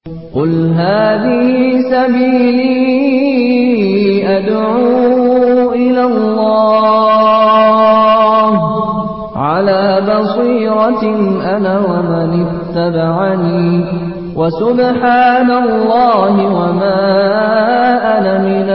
قل هذه سبيلي أدعو إلى الله على بصيرة أنا ومن اتبعني وسبحان الله وما أنا من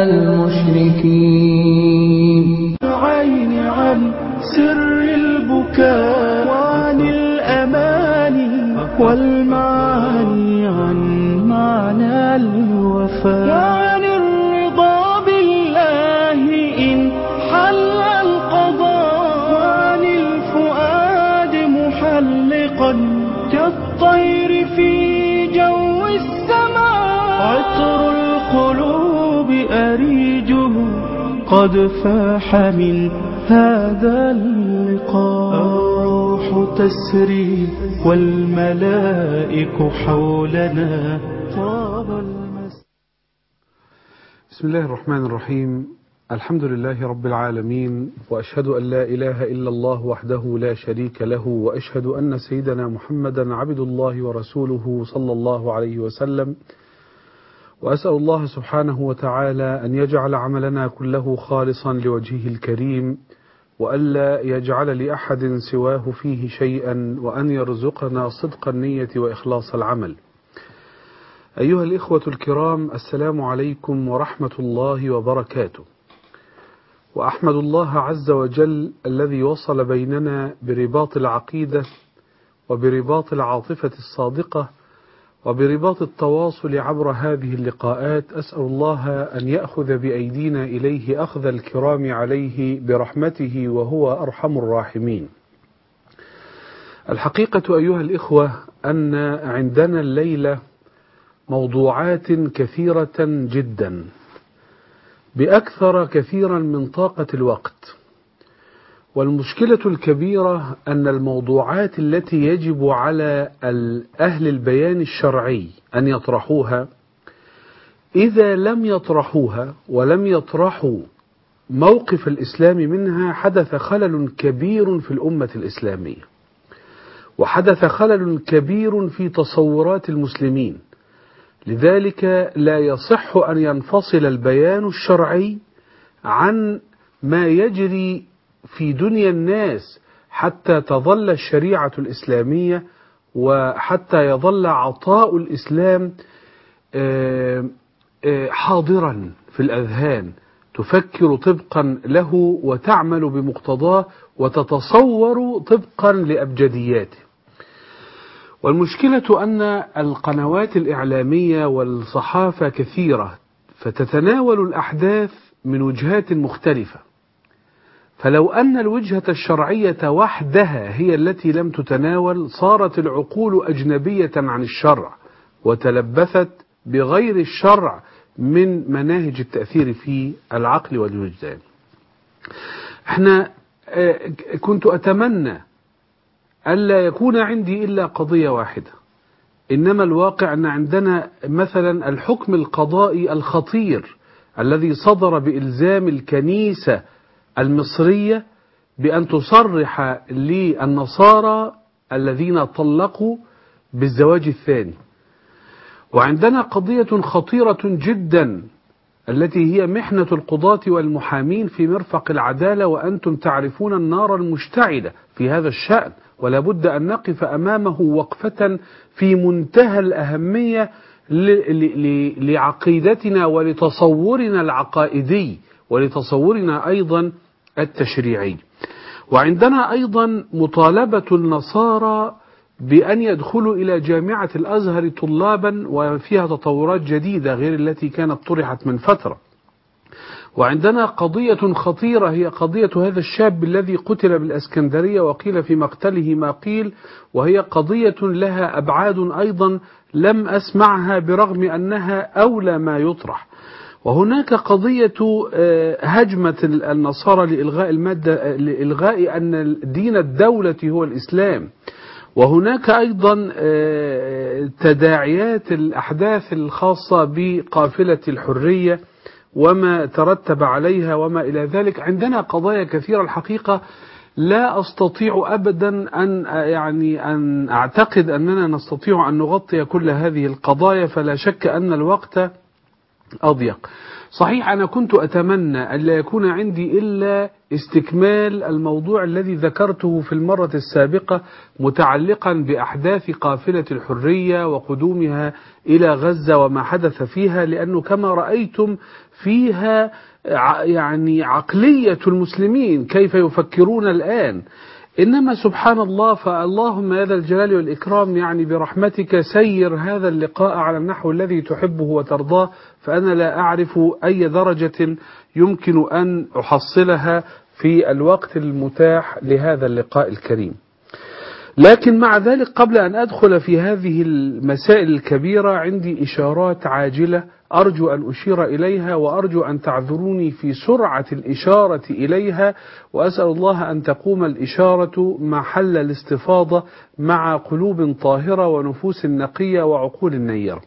المشركين. عيني عن سر البكاء وعن الأماني والمعاني عن معنى الوفاء وعن الرضا بالله إن حل القضاء وعن الفؤاد محلقا كالطير في جو السماء عطر القلوب أريجه قد فاح من هذا اللقاء الروح تسري والملائك حولنا طاب المساء. بسم الله الرحمن الرحيم. الحمد لله رب العالمين، وأشهد أن لا إله إلا الله وحده لا شريك له، وأشهد أن سيدنا محمدا عبد الله ورسوله صلى الله عليه وسلم. وأسأل الله سبحانه وتعالى أن يجعل عملنا كله خالصا لوجهه الكريم، وألا يجعل لأحد سواه فيه شيئا، وأن يرزقنا صدق النية وإخلاص العمل. أيها الإخوة الكرام، السلام عليكم ورحمة الله وبركاته. وأحمد الله عز وجل الذي وصل بيننا برباط العقيدة وبرباط العاطفة الصادقة وبرباط التواصل عبر هذه اللقاءات. أسأل الله أن يأخذ بأيدينا إليه أخذ الكرام عليه برحمته وهو أرحم الراحمين. الحقيقة أيها الإخوة أن عندنا الليلة موضوعات كثيرة جدا بأكثر كثيرا من طاقة الوقت، والمشكلة الكبيرة أن الموضوعات التي يجب على أهل البيان الشرعي أن يطرحوها، إذا لم يطرحوها ولم يطرحوا موقف الإسلام منها، حدث خلل كبير في الأمة الإسلامية، وحدث خلل كبير في تصورات المسلمين. لذلك لا يصح أن ينفصل البيان الشرعي عن ما يجري في دنيا الناس، حتى تظل الشريعة الإسلامية وحتى يظل عطاء الإسلام حاضرا في الأذهان، تفكر طبقا له وتعمل بمقتضاه وتتصور طبقا لأبجدياته. والمشكلة أن القنوات الإعلامية والصحافة كثيرة، فتتناول الأحداث من وجهات مختلفة، فلو أن الوجهة الشرعية وحدها هي التي لم تتناول، صارت العقول أجنبية عن الشرع وتلبثت بغير الشرع من مناهج التأثير في العقل والوجدان. كنت أتمنى ألا يكون عندي إلا قضية واحدة، إنما الواقع أن عندنا مثلا الحكم القضائي الخطير الذي صدر بإلزام الكنيسة المصرية بأن تصرح للنصارى الذين طلقوا بالزواج الثاني. وعندنا قضية خطيرة جدا التي هي محنة القضاة والمحامين في مرفق العدالة، وأنتم تعرفون النار المشتعلة في هذا الشأن، ولا بد أن نقف أمامه وقفة في منتهى الأهمية لعقيدتنا ولتصورنا العقائدي ولتصورنا أيضا التشريعي. وعندنا أيضا مطالبة النصارى بأن يدخلوا إلى جامعة الأزهر طلابا، وفيها تطورات جديدة غير التي كانت طرحت من فترة. وعندنا قضية خطيرة هي قضية هذا الشاب الذي قتل بالإسكندرية وقيل في مقتله ما قيل، وهي قضية لها أبعاد أيضا لم أسمعها برغم أنها أولى ما يطرح. وهناك قضية هجمة النصارى لإلغاء أن دين الدولة هو الإسلام. وهناك أيضا تداعيات الأحداث الخاصة بقافلة الحرية وما ترتب عليها وما إلى ذلك. عندنا قضايا كثيرة الحقيقة لا أستطيع أبدا أن أعتقد أننا نستطيع أن نغطي كل هذه القضايا، فلا شك أن الوقت أضيق. صحيح أنا كنت أتمنى أن لا يكون عندي إلا استكمال الموضوع الذي ذكرته في المرة السابقة متعلقا بأحداث قافلة الحرية وقدومها إلى غزة وما حدث فيها، لأنه كما رأيتم فيها عقلية المسلمين كيف يفكرون الآن. إنما سبحان الله، فاللهم يا ذا الجلال والإكرام برحمتك سير هذا اللقاء على النحو الذي تحبه وترضاه، فأنا لا أعرف أي درجة يمكن أن أحصلها في الوقت المتاح لهذا اللقاء الكريم. لكن مع ذلك قبل أن أدخل في هذه المسائل الكبيرة عندي إشارات عاجلة أرجو أن أشير إليها، وأرجو أن تعذروني في سرعة الإشارة إليها، وأسأل الله أن تقوم الإشارة محل الاستفاضة مع قلوب طاهرة ونفوس نقية وعقول نيرة.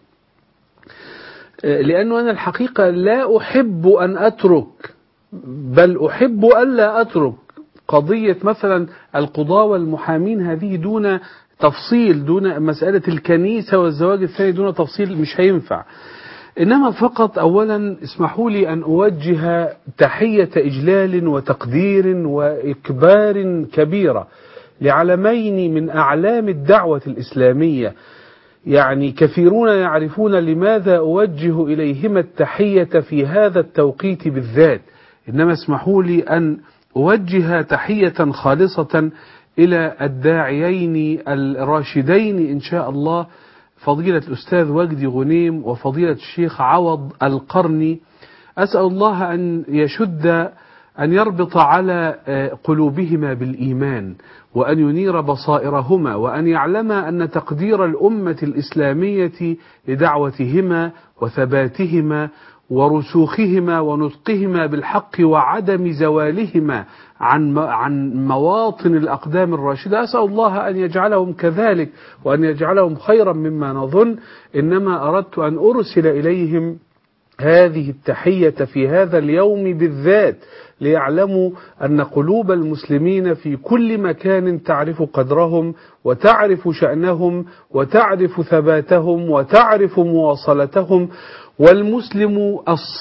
لأنه أنا الحقيقة لا أحب أن أترك، بل أحب ألا أترك قضية مثلا القضاة والمحامين هذه دون تفصيل، دون مسألة الكنيسة والزواج الثاني دون تفصيل، مش هينفع. إنما فقط أولا اسمحوا لي أن أوجه تحية إجلال وتقدير وإكبار كبيرة لعلمين من أعلام الدعوة الإسلامية، كثيرون يعرفون لماذا أوجه إليهما التحية في هذا التوقيت بالذات. إنما اسمحوا لي أن أوجه تحية خالصة إلى الداعيين الراشدين إن شاء الله، فضيلة الأستاذ وجدي غنيم وفضيلة الشيخ عوض القرني. أسأل الله أن يربط على قلوبهما بالإيمان، وأن ينير بصائرهما، وأن يعلم أن تقدير الأمة الإسلامية لدعوتهما وثباتهما ورسوخهما ونطقهما بالحق وعدم زوالهما عن مواطن الأقدام الراشدة، أسأل الله أن يجعلهم كذلك وأن يجعلهم خيرا مما نظن. إنما أردت أن أرسل إليهم هذه التحية في هذا اليوم بالذات، ليعلموا أن قلوب المسلمين في كل مكان تعرف قدرهم وتعرف شأنهم وتعرف ثباتهم وتعرف مواصلتهم. والمسلم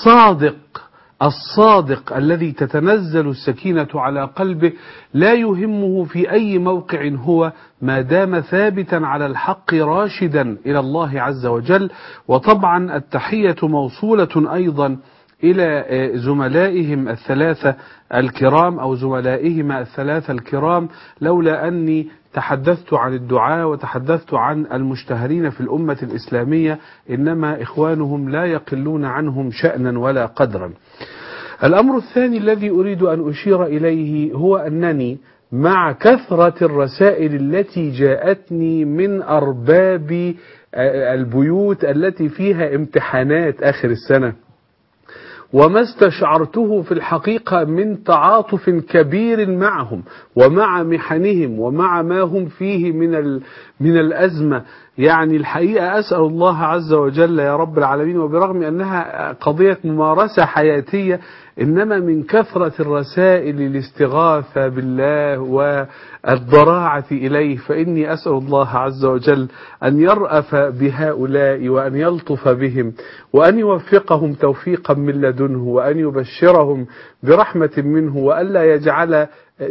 الصادق الذي تتنزل السكينة على قلبه لا يهمه في أي موقع هو ما دام ثابتا على الحق راشدا إلى الله عز وجل. وطبعا التحية موصولة أيضا إلى زملائهم الثلاثة الكرام أو زملائهما الثلاثة الكرام، لولا أني تحدثت عن الدعاء وتحدثت عن المشتهرين في الأمة الإسلامية، إنما إخوانهم لا يقلون عنهم شأنا ولا قدرا. الأمر الثاني الذي أريد أن أشير إليه هو أنني مع كثرة الرسائل التي جاءتني من أرباب البيوت التي فيها امتحانات آخر السنة، وما استشعرته في الحقيقة من تعاطف كبير معهم ومع محنهم ومع ما هم فيه من الأزمة، الحقيقة أسأل الله عز وجل يا رب العالمين، وبرغم أنها قضية ممارسة حياتية، إنما من كثرة الرسائل الاستغاثة بالله والضراعة إليه، فإني أسأل الله عز وجل أن يرأف بهؤلاء وأن يلطف بهم وأن يوفقهم توفيقا من لدنه وأن يبشرهم برحمة منه، وألا يجعل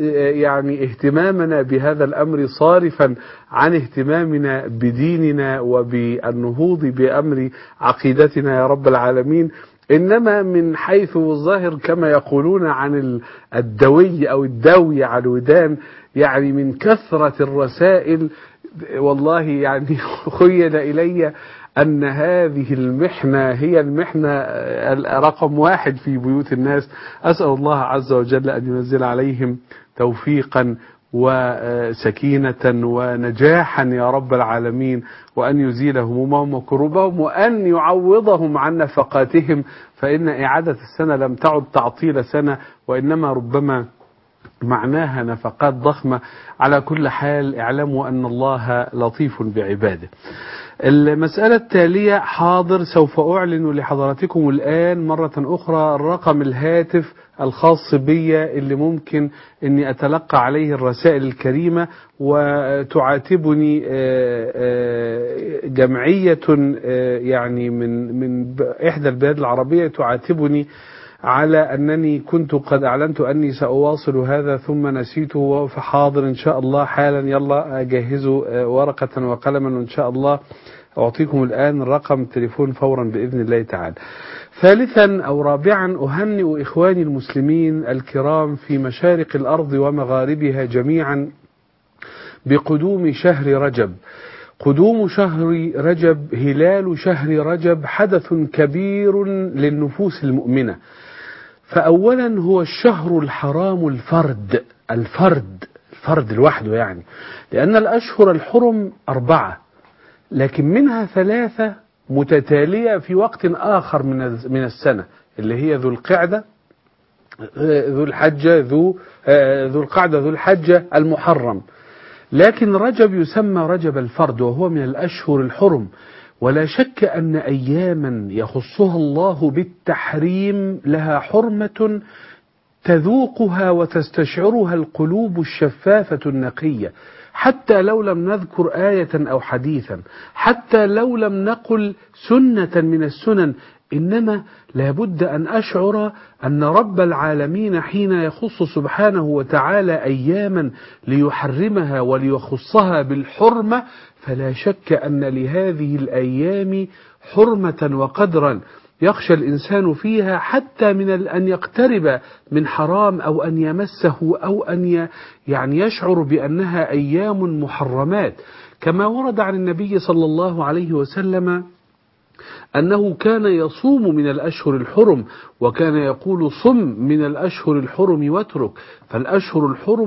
اهتمامنا بهذا الأمر صارفا عن اهتمامنا بديننا وبالنهوض بأمر عقيدتنا يا رب العالمين. إنما من حيث الظاهر كما يقولون عن الدوي أو الدوي على الودان، من كثرة الرسائل والله خيل إلي أن هذه المحنة هي المحنة رقم 1 في بيوت الناس. أسأل الله عز وجل أن ينزل عليهم توفيقا وسكينة ونجاحا يا رب العالمين، وأن يزيل همومهم وكروبهم، وأن يعوضهم عن نفقاتهم، فإن إعادة السنة لم تعد تعطيل سنة، وإنما ربما معناها نفقات ضخمة. على كل حال اعلموا أن الله لطيف بعباده. المسألة التالية، حاضر سوف أعلن لحضراتكم الآن مرة أخرى رقم الهاتف الخاص بي اللي ممكن أني أتلقى عليه الرسائل الكريمة، وتعاتبني جمعية يعني من إحدى البلاد العربية تعاتبني على أنني كنت قد أعلنت أني سأواصل هذا ثم نسيته، فحاضر إن شاء الله حالا. يلا جهزوا ورقة وقلما وإن شاء الله أعطيكم الآن رقم تليفون فورا بإذن الله تعالى. ثالثا أو رابعا، أهنئ إخواني المسلمين الكرام في مشارق الأرض ومغاربها جميعا بقدوم شهر رجب. قدوم شهر رجب، هلال شهر رجب، حدث كبير للنفوس المؤمنة. فأولا هو الشهر الحرام الفرد لوحده، يعني لأن الأشهر الحرم 4، لكن منها 3 متتالية في وقت آخر من السنة، اللي هي ذو القعدة، ذو القعدة، ذو الحجة، المحرم. لكن رجب يسمى رجب الفرد وهو من الأشهر الحرم، ولا شك أن أياما يخصها الله بالتحريم لها حرمة تذوقها وتستشعرها القلوب الشفافة النقية، حتى لو لم نذكر آية أو حديثا، حتى لو لم نقل سنة من السنن، إنما لابد أن أشعر أن رب العالمين حين يخص سبحانه وتعالى أياما ليحرمها وليخصها بالحرمة، فلا شك أن لهذه الأيام حرمة وقدرا يخشى الإنسان فيها حتى من أن يقترب من حرام أو أن يمسه أو أن يعني يشعر بأنها أيام محرمات. كما ورد عن النبي صلى الله عليه وسلم أنه كان يصوم من الأشهر الحرم، وكان يقول صم من الأشهر الحرم واترك. فالأشهر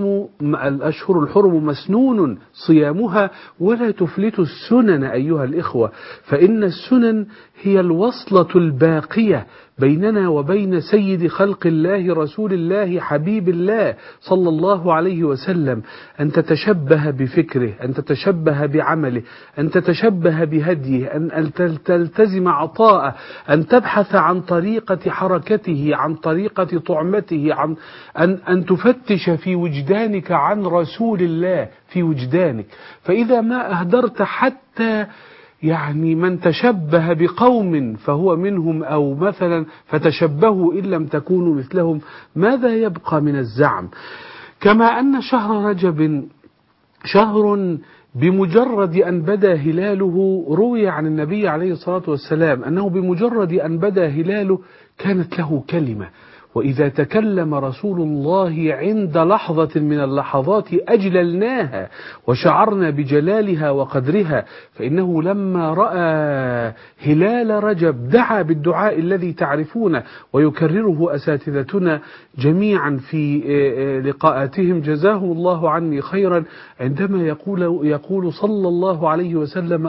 الحرم مسنون صيامها، ولا تفلت السنن أيها الإخوة، فإن السنن هي الوصلة الباقية بيننا وبين سيد خلق الله رسول الله حبيب الله صلى الله عليه وسلم. أن تتشبه بفكره، أن تتشبه بعمله، أن تتشبه بهديه، أن تلتزم عطاءه، أن تبحث عن طريقة حركته، عن طريقة طعمته، عن أن تفتش في وجدانك عن رسول الله في وجدانك. فإذا ما أهدرت حتى يعني من تشبه بقوم فهو منهم، أو مثلا فتشبهوا إن لم تكونوا مثلهم، ماذا يبقى من الزعم؟ كما أن شهر رجب شهر بمجرد أن بدا هلاله، روي عن النبي عليه الصلاة والسلام أنه بمجرد أن بدا هلاله كانت له كلمة، وإذا تكلم رسول الله عند لحظة من اللحظات أجللناها وشعرنا بجلالها وقدرها. فإنه لما رأى هلال رجب دعا بالدعاء الذي تعرفونه ويكرره أساتذتنا جميعا في لقاءاتهم جزاهم الله عني خيرا، عندما يقول صلى الله عليه وسلم: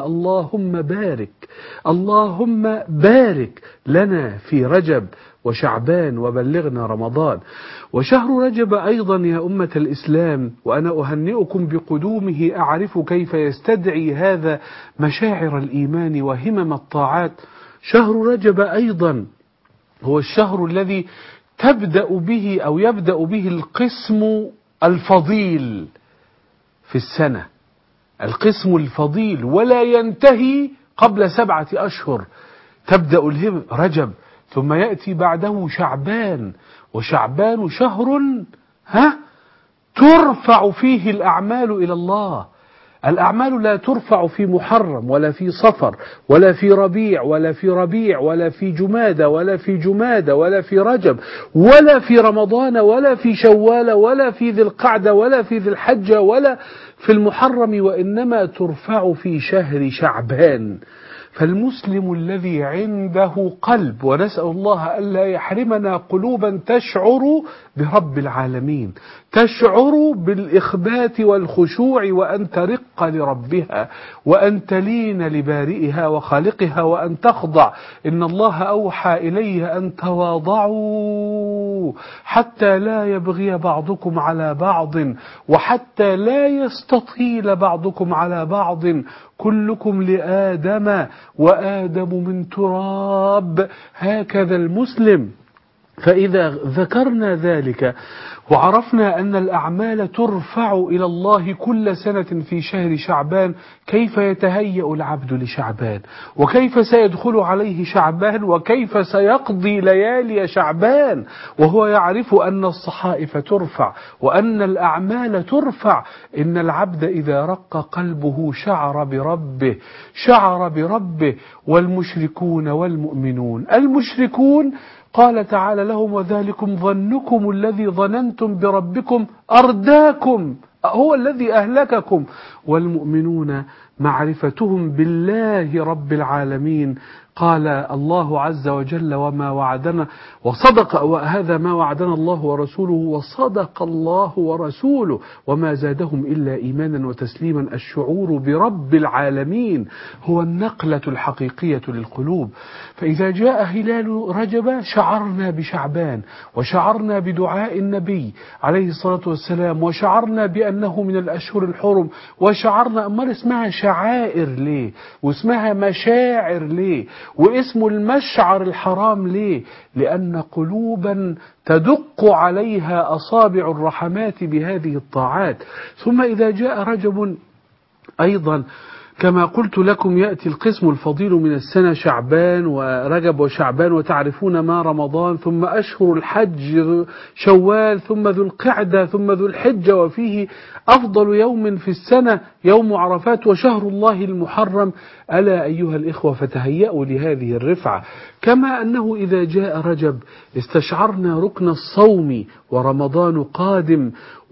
اللهم بارك لنا في رجب وشعبان وبلغنا رمضان. وشهر رجب أيضا يا أمة الإسلام، وأنا أهنئكم بقدومه، أعرف كيف يستدعي هذا مشاعر الإيمان وهمم الطاعات. شهر رجب أيضا هو الشهر الذي يبدأ به القسم الفضيل في السنة، القسم الفضيل، ولا ينتهي قبل 7 أشهر. تبدأ رجب، ثم يأتي بعده شعبان، وشعبان شهر ترفع فيه الأعمال إلى الله. الأعمال لا ترفع في محرم ولا في صفر ولا في ربيع ولا في جمادة ولا في رجب ولا في رمضان ولا في شوال ولا في ذي القعدة ولا في ذي الحجة ولا في المحرم، وإنما ترفع في شهر شعبان. فالمسلم الذي عنده قلب، ونسأل الله ألا يحرمنا قلوبا تشعر برب العالمين، تشعر بالإخبات والخشوع، وأن ترق لربها، وأن تلين لبارئها وخالقها، وأن تخضع. إن الله أوحى إليه أن تواضعوا حتى لا يبغي بعضكم على بعض، وحتى لا يستطيل بعضكم على بعض، كلكم لآدم وآدم من تراب. هكذا المسلم. فإذا ذكرنا ذلك وعرفنا أن الأعمال ترفع إلى الله كل سنة في شهر شعبان، كيف يتهيأ العبد لشعبان، وكيف سيدخل عليه شعبان، وكيف سيقضي ليالي شعبان وهو يعرف أن الصحائف ترفع وأن الأعمال ترفع. إن العبد إذا رق قلبه شعر بربه. والمشركون والمؤمنون، المشركون قال تعالى لهم: وذلكم ظنكم الذي ظننتم بربكم أرداكم، هو الذي أهلككم. والمؤمنون معرفتهم بالله رب العالمين. قال الله عز وجل: وما وعدنا وصدق، وهذا ما وعدنا الله ورسوله، وصدق الله ورسوله، وما زادهم إلا إيمانا وتسليما. الشعور برب العالمين هو النقلة الحقيقية للقلوب. فإذا جاء هلال رجب شعرنا بشعبان، وشعرنا بدعاء النبي عليه الصلاة والسلام، وشعرنا بأنه من الأشهر الحرم، وشعرنا. أمال اسمها شعائر ليه؟ واسمها مشاعر ليه؟ واسم المشعر الحرام ليه؟ لأن قلوبا تدق عليها أصابع الرحمات بهذه الطاعات. ثم إذا جاء رجب أيضا كما قلت لكم يأتي القسم الفضيل من السنة، شعبان ورجب وشعبان، وتعرفون ما رمضان، ثم أشهر الحج شوال، ثم ذو القعدة، ثم ذو الحجة، وفيه أفضل يوم في السنة يوم عرفات، وشهر الله المحرم. ألا أيها الإخوة فتهيأوا لهذه الرفعة. كما أنه إذا جاء رجب استشعرنا ركن الصوم، ورمضان قادم.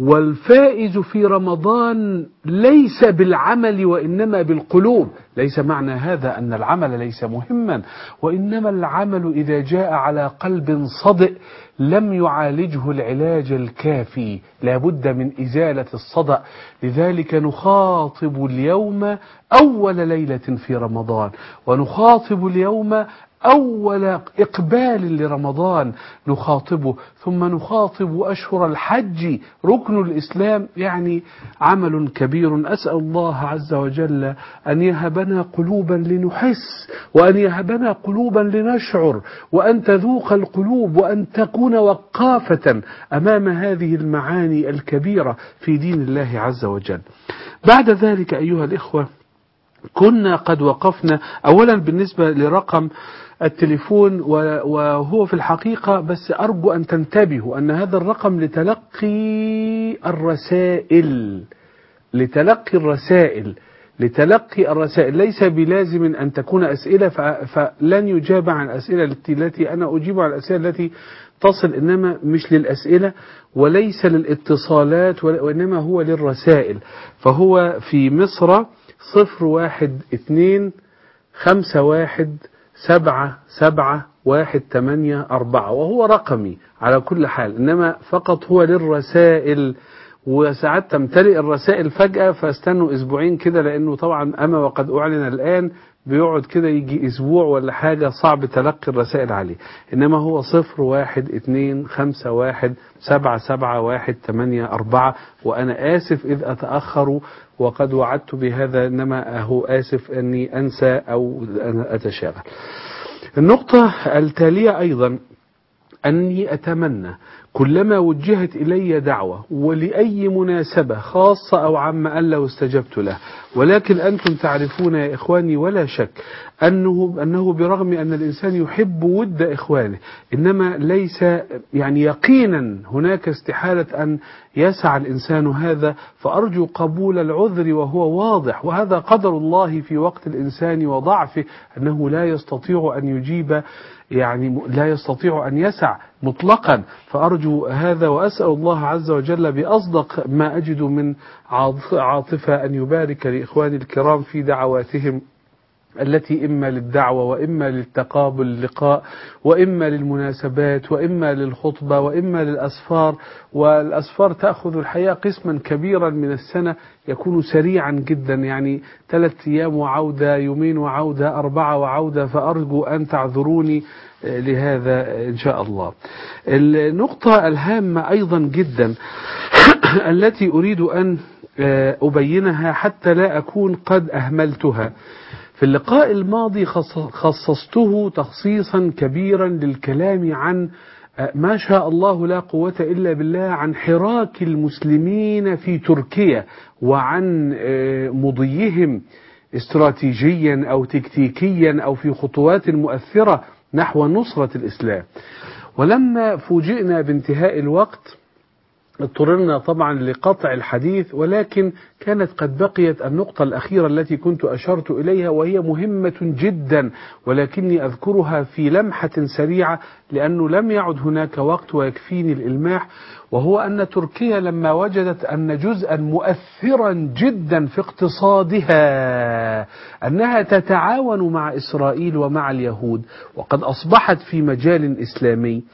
والفائز في رمضان ليس بالعمل وإنما بالقلوب. ليس معنى هذا أن العمل ليس مهما، وإنما العمل إذا جاء على قلب صدئ لم يعالجه العلاج الكافي، لا بد من إزالة الصدأ. لذلك نخاطب اليوم أول ليلة في رمضان، ونخاطب اليوم أول إقبال لرمضان نخاطبه، ثم نخاطب أشهر الحج ركن الإسلام، يعني عمل كبير. أسأل الله عز وجل أن يهبنا قلوبا لنحس، وأن يهبنا قلوبا لنشعر، وأن تذوق القلوب، وأن تكون وقافة أمام هذه المعاني الكبيرة في دين الله عز وجل. بعد ذلك أيها الإخوة كنا قد وقفنا أولا بالنسبة لرقم التليفون، وهو في الحقيقة بس أرجو أن تنتبهوا أن هذا الرقم لتلقي الرسائل، ليس بلازم أن تكون أسئلة، فلن يجاب عن الأسئلة التي أنا أجيب عن الأسئلة التي تصل، إنما مش للأسئلة وليس للاتصالات، وإنما هو للرسائل. فهو في مصر 01251771718، وهو رقمي على كل حال، إنما فقط هو للرسائل. وساعات تمتلئ الرسائل فجأة، فاستنوا أسبوعين كده، لأنه طبعا أما وقد أعلن الآن بيقعد كده يجي أسبوع ولا حاجة صعب تلقي الرسائل عليه. إنما هو 01251771718، وأنا آسف إذ أتأخر وقد وعدت بهذا، إنما هو آسف أني أنسى أو أنا أتشاغل. النقطة التالية أيضا أني أتمنى كلما وجهت إلي دعوة ولأي مناسبة خاصة أو عامة أن لو استجبت له، ولكن أنتم تعرفون يا إخواني ولا شك أنه برغم أن الإنسان يحب ود إخوانه، إنما ليس يعني يقينا هناك استحالة أن يسعى الإنسان هذا، فأرجو قبول العذر وهو واضح، وهذا قدر الله في وقت الإنسان وضعفه، أنه لا يستطيع أن يجيب، يعني لا يستطيع أن يسع مطلقا. فأرجو هذا، وأسأل الله عز وجل بأصدق ما أجد من عاطفة أن يبارك لإخواني الكرام في دعواتهم التي إما للدعوة وإما للتقابل اللقاء وإما للمناسبات وإما للخطبة وإما للأسفار. والأسفار تأخذ الحقيقة قسما كبيرا من السنة يكون سريعا جدا، يعني 3 أيام وعودة، يومين وعودة، 4 وعودة، فأرجو أن تعذروني لهذا إن شاء الله. النقطة الهامة أيضا جدا التي أريد أن أبينها حتى لا أكون قد أهملتها، في اللقاء الماضي خصصته تخصيصا كبيرا للكلام عن ما شاء الله لا قوة إلا بالله عن حراك المسلمين في تركيا وعن مضيهم استراتيجيا أو تكتيكيا أو في خطوات مؤثرة نحو نصرة الإسلام. ولما فوجئنا بانتهاء الوقت اضطررنا طبعا لقطع الحديث، ولكن كانت قد بقيت النقطة الأخيرة التي كنت أشرت إليها، وهي مهمة جدا ولكني أذكرها في لمحة سريعة لأنه لم يعد هناك وقت ويكفيني الإلماح، وهو أن تركيا لما وجدت أن جزءا مؤثرا جدا في اقتصادها أنها تتعاون مع إسرائيل ومع اليهود وقد أصبحت في مجال إسلامي،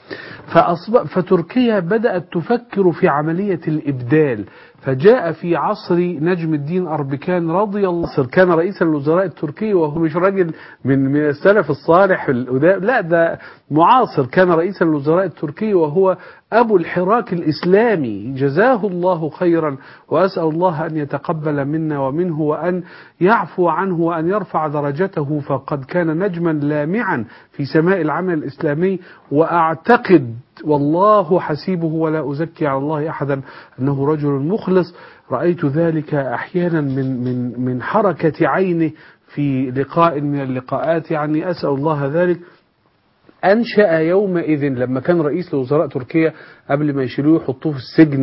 فتركيا بدأت تفكر في عملية الإبدال. فجاء في عصر نجم الدين أربكان رضي الله عنه، كان رئيس الوزراء التركي وهو مش راجل من السلف الصالح لا ده معاصر، كان رئيس الوزراء التركي وهو أبو الحراك الإسلامي جزاه الله خيرا، وأسأل الله أن يتقبل منا ومنه وأن يعفو عنه وأن يرفع درجته، فقد كان نجما لامعا في سماء العمل الإسلامي، وأعتقد والله حسيبه ولا أزكي على الله أحدا أنه رجل مخلص. رأيت ذلك أحيانا من حركة عينه في لقاء من اللقاءات، يعني أسأل الله ذلك. أنشأ يومئذ لما كان رئيس لوزراء تركيا قبل ما يشيلوه يحطوه في السجن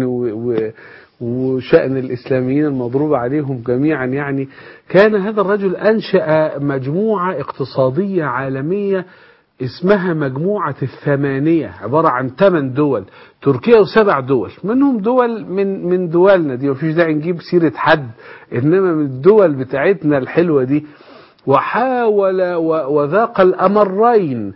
وشأن الإسلاميين المضروب عليهم جميعا، يعني كان هذا الرجل أنشأ مجموعة اقتصادية عالمية اسمها مجموعة الثمانية، عبارة عن 8 دول، تركيا و7 دول، منهم دول من دولنا دي، وفيش داعي نجيب سيرة حد، إنما من الدول بتاعتنا الحلوة دي. وحاول وذاق الأمرين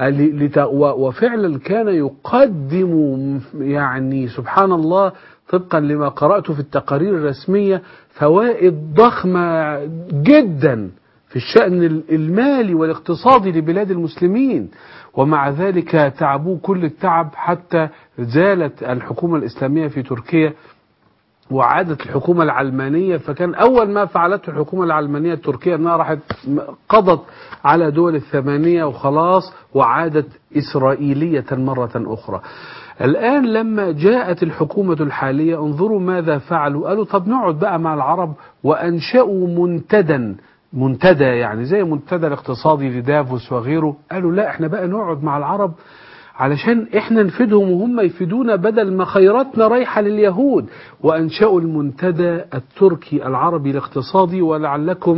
وفعلا كان يقدم يعني سبحان الله طبقا لما قرأت في التقارير الرسمية فوائد ضخمة جدا في الشأن المالي والاقتصادي لبلاد المسلمين، ومع ذلك تعبوا كل التعب حتى زالت الحكومة الإسلامية في تركيا وعادت الحكومة العلمانية. فكان أول ما فعلته الحكومة العلمانية التركية أنها راحت قضت على دول الثمانية وخلاص، وعادت إسرائيلية مرة أخرى. الآن لما جاءت الحكومة الحالية انظروا ماذا فعلوا، قالوا طب نقعد بقى مع العرب، وأنشأوا منتدى يعني زي منتدى الاقتصادي لدافوس وغيره. قالوا لا احنا بقى نقعد مع العرب علشان احنا نفيدهم وهم يفيدونا بدل ما خيراتنا رايحة لليهود، وأنشأوا المنتدى التركي العربي الاقتصادي. ولعلكم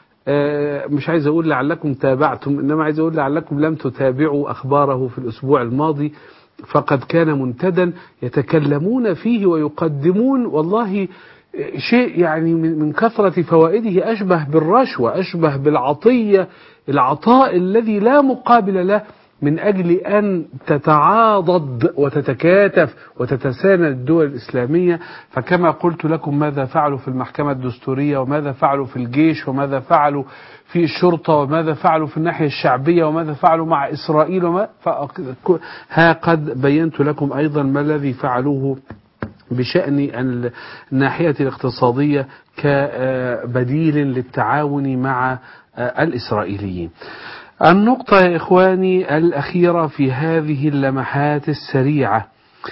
مش عايز أقول لعلكم تابعتم، إنما عايز أقول لعلكم لم تتابعوا أخباره في الأسبوع الماضي، فقد كان منتدى يتكلمون فيه ويقدمون والله شيء يعني من كثرة فوائده أشبه بالرشوة، أشبه بالعطية، العطاء الذي لا مقابل له، من أجل أن تتعاضد وتتكاتف وتتساند الدول الإسلامية. فكما قلت لكم ماذا فعلوا في المحكمة الدستورية، وماذا فعلوا في الجيش، وماذا فعلوا في الشرطة، وماذا فعلوا في الناحية الشعبية، وماذا فعلوا مع إسرائيل، ها قد بينت لكم أيضا ما الذي فعلوه بشأن الناحية الاقتصادية كبديل للتعاون مع الإسرائيليين. النقطة يا إخواني الأخيرة في هذه اللمحات السريعة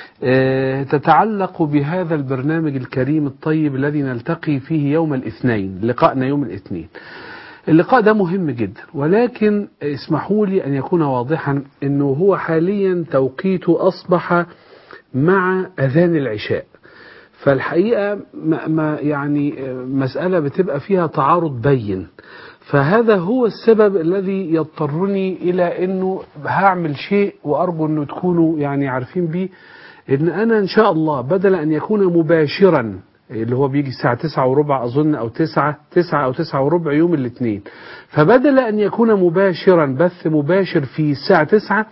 تتعلق بهذا البرنامج الكريم الطيب الذي نلتقي فيه يوم الاثنين، لقاءنا يوم الاثنين. اللقاء ده مهم جدا، ولكن اسمحوا لي أن يكون واضحا أنه هو حاليا توقيته أصبح مع أذان العشاء، فالحقيقة ما يعني مسألة بتبقى فيها تعارض بين، فهذا هو السبب الذي يضطرني إلى أنه هعمل شيء وأرجو أنه تكونوا يعني عارفين بيه، أن أنا إن شاء الله بدل أن يكون مباشرا اللي هو بيجي الساعة 9:15 أظن، أو 9 أو 9:15 يوم الاثنين. فبدل أن يكون مباشرا بث مباشر في الساعة 9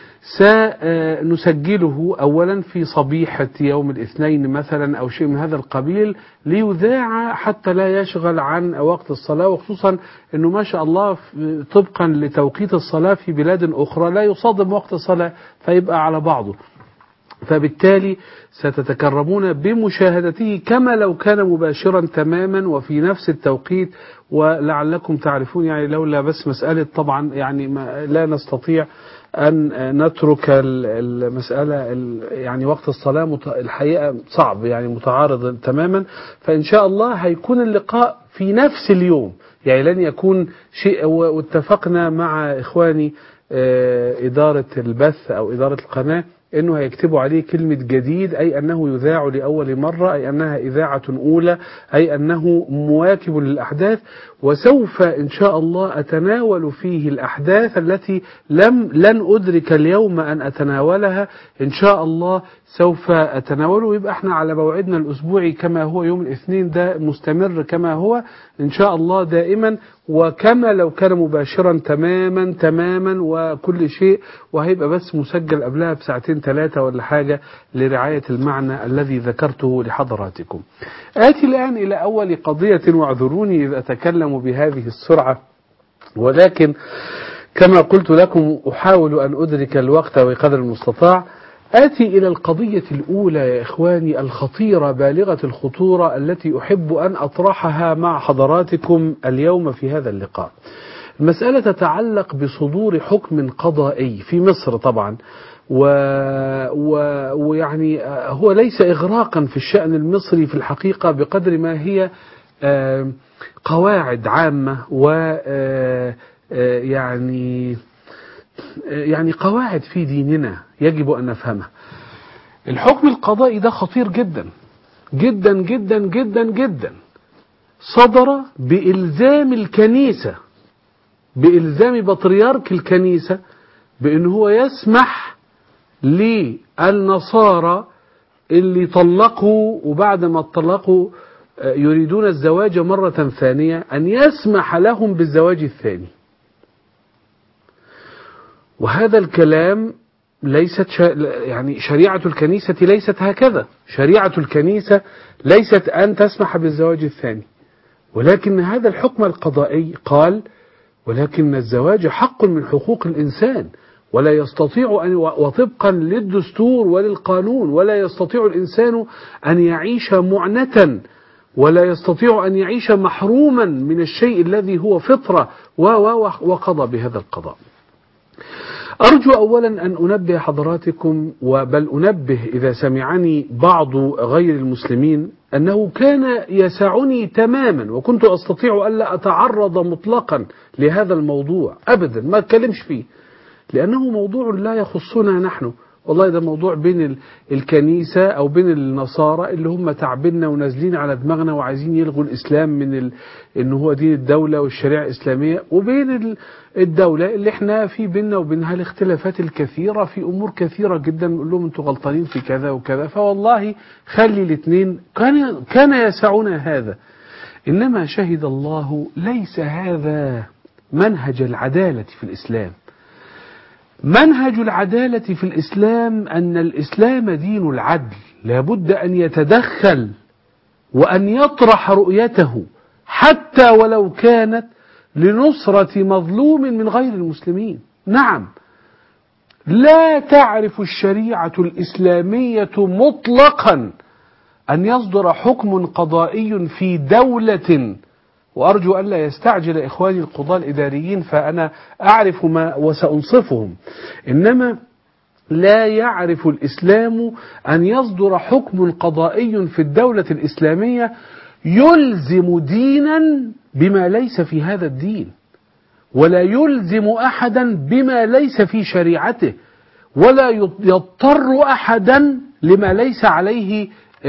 سنسجله أولا في صبيحة يوم الاثنين مثلا أو شيء من هذا القبيل، ليذاع حتى لا يشغل عن وقت الصلاة، وخصوصا أنه ما شاء الله طبقا لتوقيت الصلاة في بلاد أخرى لا يصادم وقت الصلاة فيبقى على بعضه. فبالتالي ستتكرمون بمشاهدته كما لو كان مباشرا تماما وفي نفس التوقيت. ولعلكم تعرفون يعني لولا بس مسألة طبعا يعني لا نستطيع أن نترك المسألة يعني وقت الصلاة الحقيقة صعب يعني متعارض تماما. فإن شاء الله هيكون اللقاء في نفس اليوم، يعني لن يكون شيء. واتفقنا مع إخواني إدارة البث أو إدارة القناة إنه هيكتبوا عليه كلمة جديد، أي أنه يذاع لأول مرة، أي أنها إذاعة أولى، أي أنه مواكب للأحداث. وسوف إن شاء الله أتناول فيه الأحداث التي لن أدرك اليوم أن أتناولها، إن شاء الله سوف أتناوله. يبقى احنا على موعدنا الأسبوعي كما هو يوم الاثنين، ده مستمر كما هو إن شاء الله دائما، وكما لو كان مباشرا تماما وكل شيء، وهيبقى بس مسجل قبلها بساعتين 3 ولا حاجة لرعاية المعنى الذي ذكرته لحضراتكم. آتي الآن إلى أول قضية، واعذروني إذا أتكلم بهذه السرعة، ولكن كما قلت لكم أحاول أن أدرك الوقت بقدر المستطاع. آتي إلى القضية الأولى يا إخواني الخطيرة بالغة الخطورة التي أحب أن أطرحها مع حضراتكم اليوم في هذا اللقاء. المسألة تتعلق بصدور حكم قضائي في مصر طبعا، ويعني هو ليس إغراقا في الشأن المصري في الحقيقة بقدر ما هي قواعد عامة و يعني قواعد في ديننا يجب أن نفهمها. الحكم القضائي ده خطير جدا جدا جدا جدا جدا، صدر بإلزام الكنيسة، بإلزام بطريرك الكنيسة بأنه هو يسمح للنصارى اللي طلقوا وبعد ما طلقوا يريدون الزواج مرة ثانية أن يسمح لهم بالزواج الثاني. وهذا الكلام ليست يعني شريعة الكنيسة ليست هكذا. شريعة الكنيسة ليست أن تسمح بالزواج الثاني، ولكن هذا الحكم القضائي قال ولكن الزواج حق من حقوق الإنسان، ولا يستطيع أن، وطبقا للدستور وللقانون، ولا يستطيع الإنسان أن يعيش معنة، ولا يستطيع أن يعيش محروما من الشيء الذي هو فطرة، وقضى بهذا القضاء. أرجو أولا أن أنبه حضراتكم، وبل أنبه إذا سمعني بعض غير المسلمين، أنه كان يسعني تماما وكنت أستطيع ألا أتعرض مطلقا لهذا الموضوع أبدا، ما أتكلمش فيه، لأنه موضوع لا يخصنا نحن. والله ده موضوع بين الكنيسة أو بين النصارى اللي هم تعبنا ونازلين على دماغنا وعايزين يلغوا الإسلام من إنه هو دين الدولة والشريعة الإسلامية، وبين الدولة اللي احنا في بيننا وبينها الاختلافات الكثيرة في أمور كثيرة جدا، نقول لهم انتوا غلطانين في كذا وكذا. فوالله خلي الاثنين، كان يسعنا هذا. إنما شهد الله ليس هذا منهج العدالة في الإسلام. منهج العدالة في الإسلام أن الإسلام دين العدل، لابد أن يتدخل وأن يطرح رؤيته حتى ولو كانت لنصرة مظلوم من غير المسلمين. نعم، لا تعرف الشريعة الإسلامية مطلقا أن يصدر حكم قضائي في دولة، وأرجو أن لا يستعجل إخواني القضاة الإداريين فأنا أعرف ما وسأنصفهم، إنما لا يعرف الإسلام أن يصدر حكم قضائي في الدولة الإسلامية يلزم دينا بما ليس في هذا الدين، ولا يلزم أحدا بما ليس في شريعته، ولا يضطر أحدا لما ليس عليه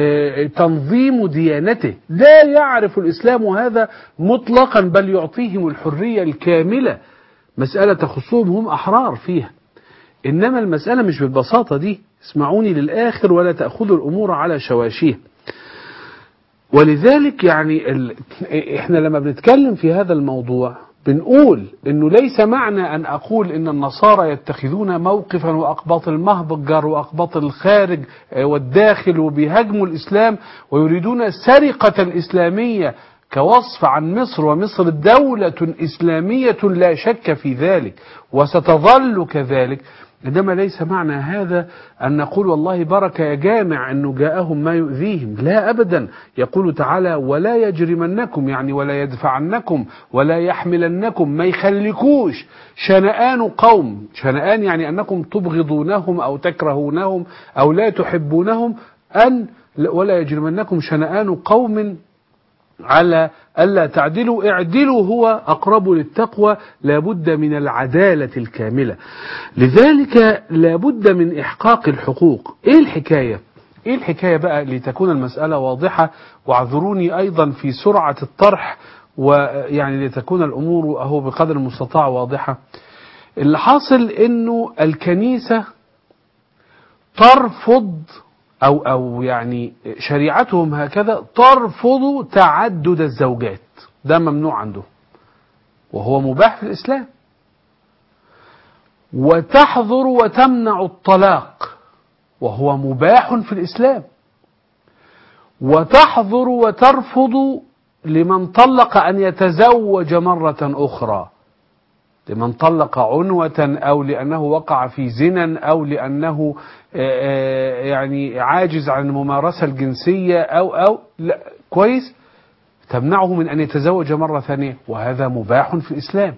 تنظيم ديانته. لا يعرف الإسلام هذا مطلقا، بل يعطيهم الحرية الكاملة. مسألة تخصهم، هم أحرار فيها. إنما المسألة مش بالبساطة دي، اسمعوني للآخر ولا تأخذوا الأمور على شواشيه. ولذلك يعني احنا لما بنتكلم في هذا الموضوع بنقول انه ليس معنى ان اقول ان النصارى يتخذون موقفا واقباط المهجر واقباط الخارج والداخل وبيهاجموا الاسلام ويريدون سرقة الاسلامية كوصف عن مصر، ومصر دولة اسلامية لا شك في ذلك وستظل كذلك. إنما ليس معنى هذا أن نقول والله بركة يا جامع أنه جاءهم ما يؤذيهم، لا أبدا. يقول تعالى ولا يجرمنكم، يعني ولا يدفعنكم ولا يحملنكم، ما يخليكوش شنآن قوم، شنآن يعني أنكم تبغضونهم أو تكرهونهم أو لا تحبونهم، ولا يجرمنكم شنآن قوم على ألا تعدلوا، اعدلوا هو أقرب للتقوى. لابد من العدالة الكاملة، لذلك لابد من إحقاق الحقوق. إيه الحكاية؟ إيه الحكاية بقى لتكون المسألة واضحة؟ واعذروني أيضا في سرعة الطرح، ويعني لتكون الأمور أهو بقدر المستطاع واضحة. اللي حاصل إنه الكنيسة ترفض أو يعني شريعتهم هكذا ترفض تعدد الزوجات، ده ممنوع عندهم وهو مباح في الإسلام. وتحظر وتمنع الطلاق وهو مباح في الإسلام. وتحظر وترفض لمن طلق أن يتزوج مرة أخرى، لمن طلق عنوة أو لأنه وقع في زنا أو لأنه يعني عاجز عن الممارسة الجنسية أو لا كويس، تمنعه من أن يتزوج مرة ثانية، وهذا مباح في الإسلام.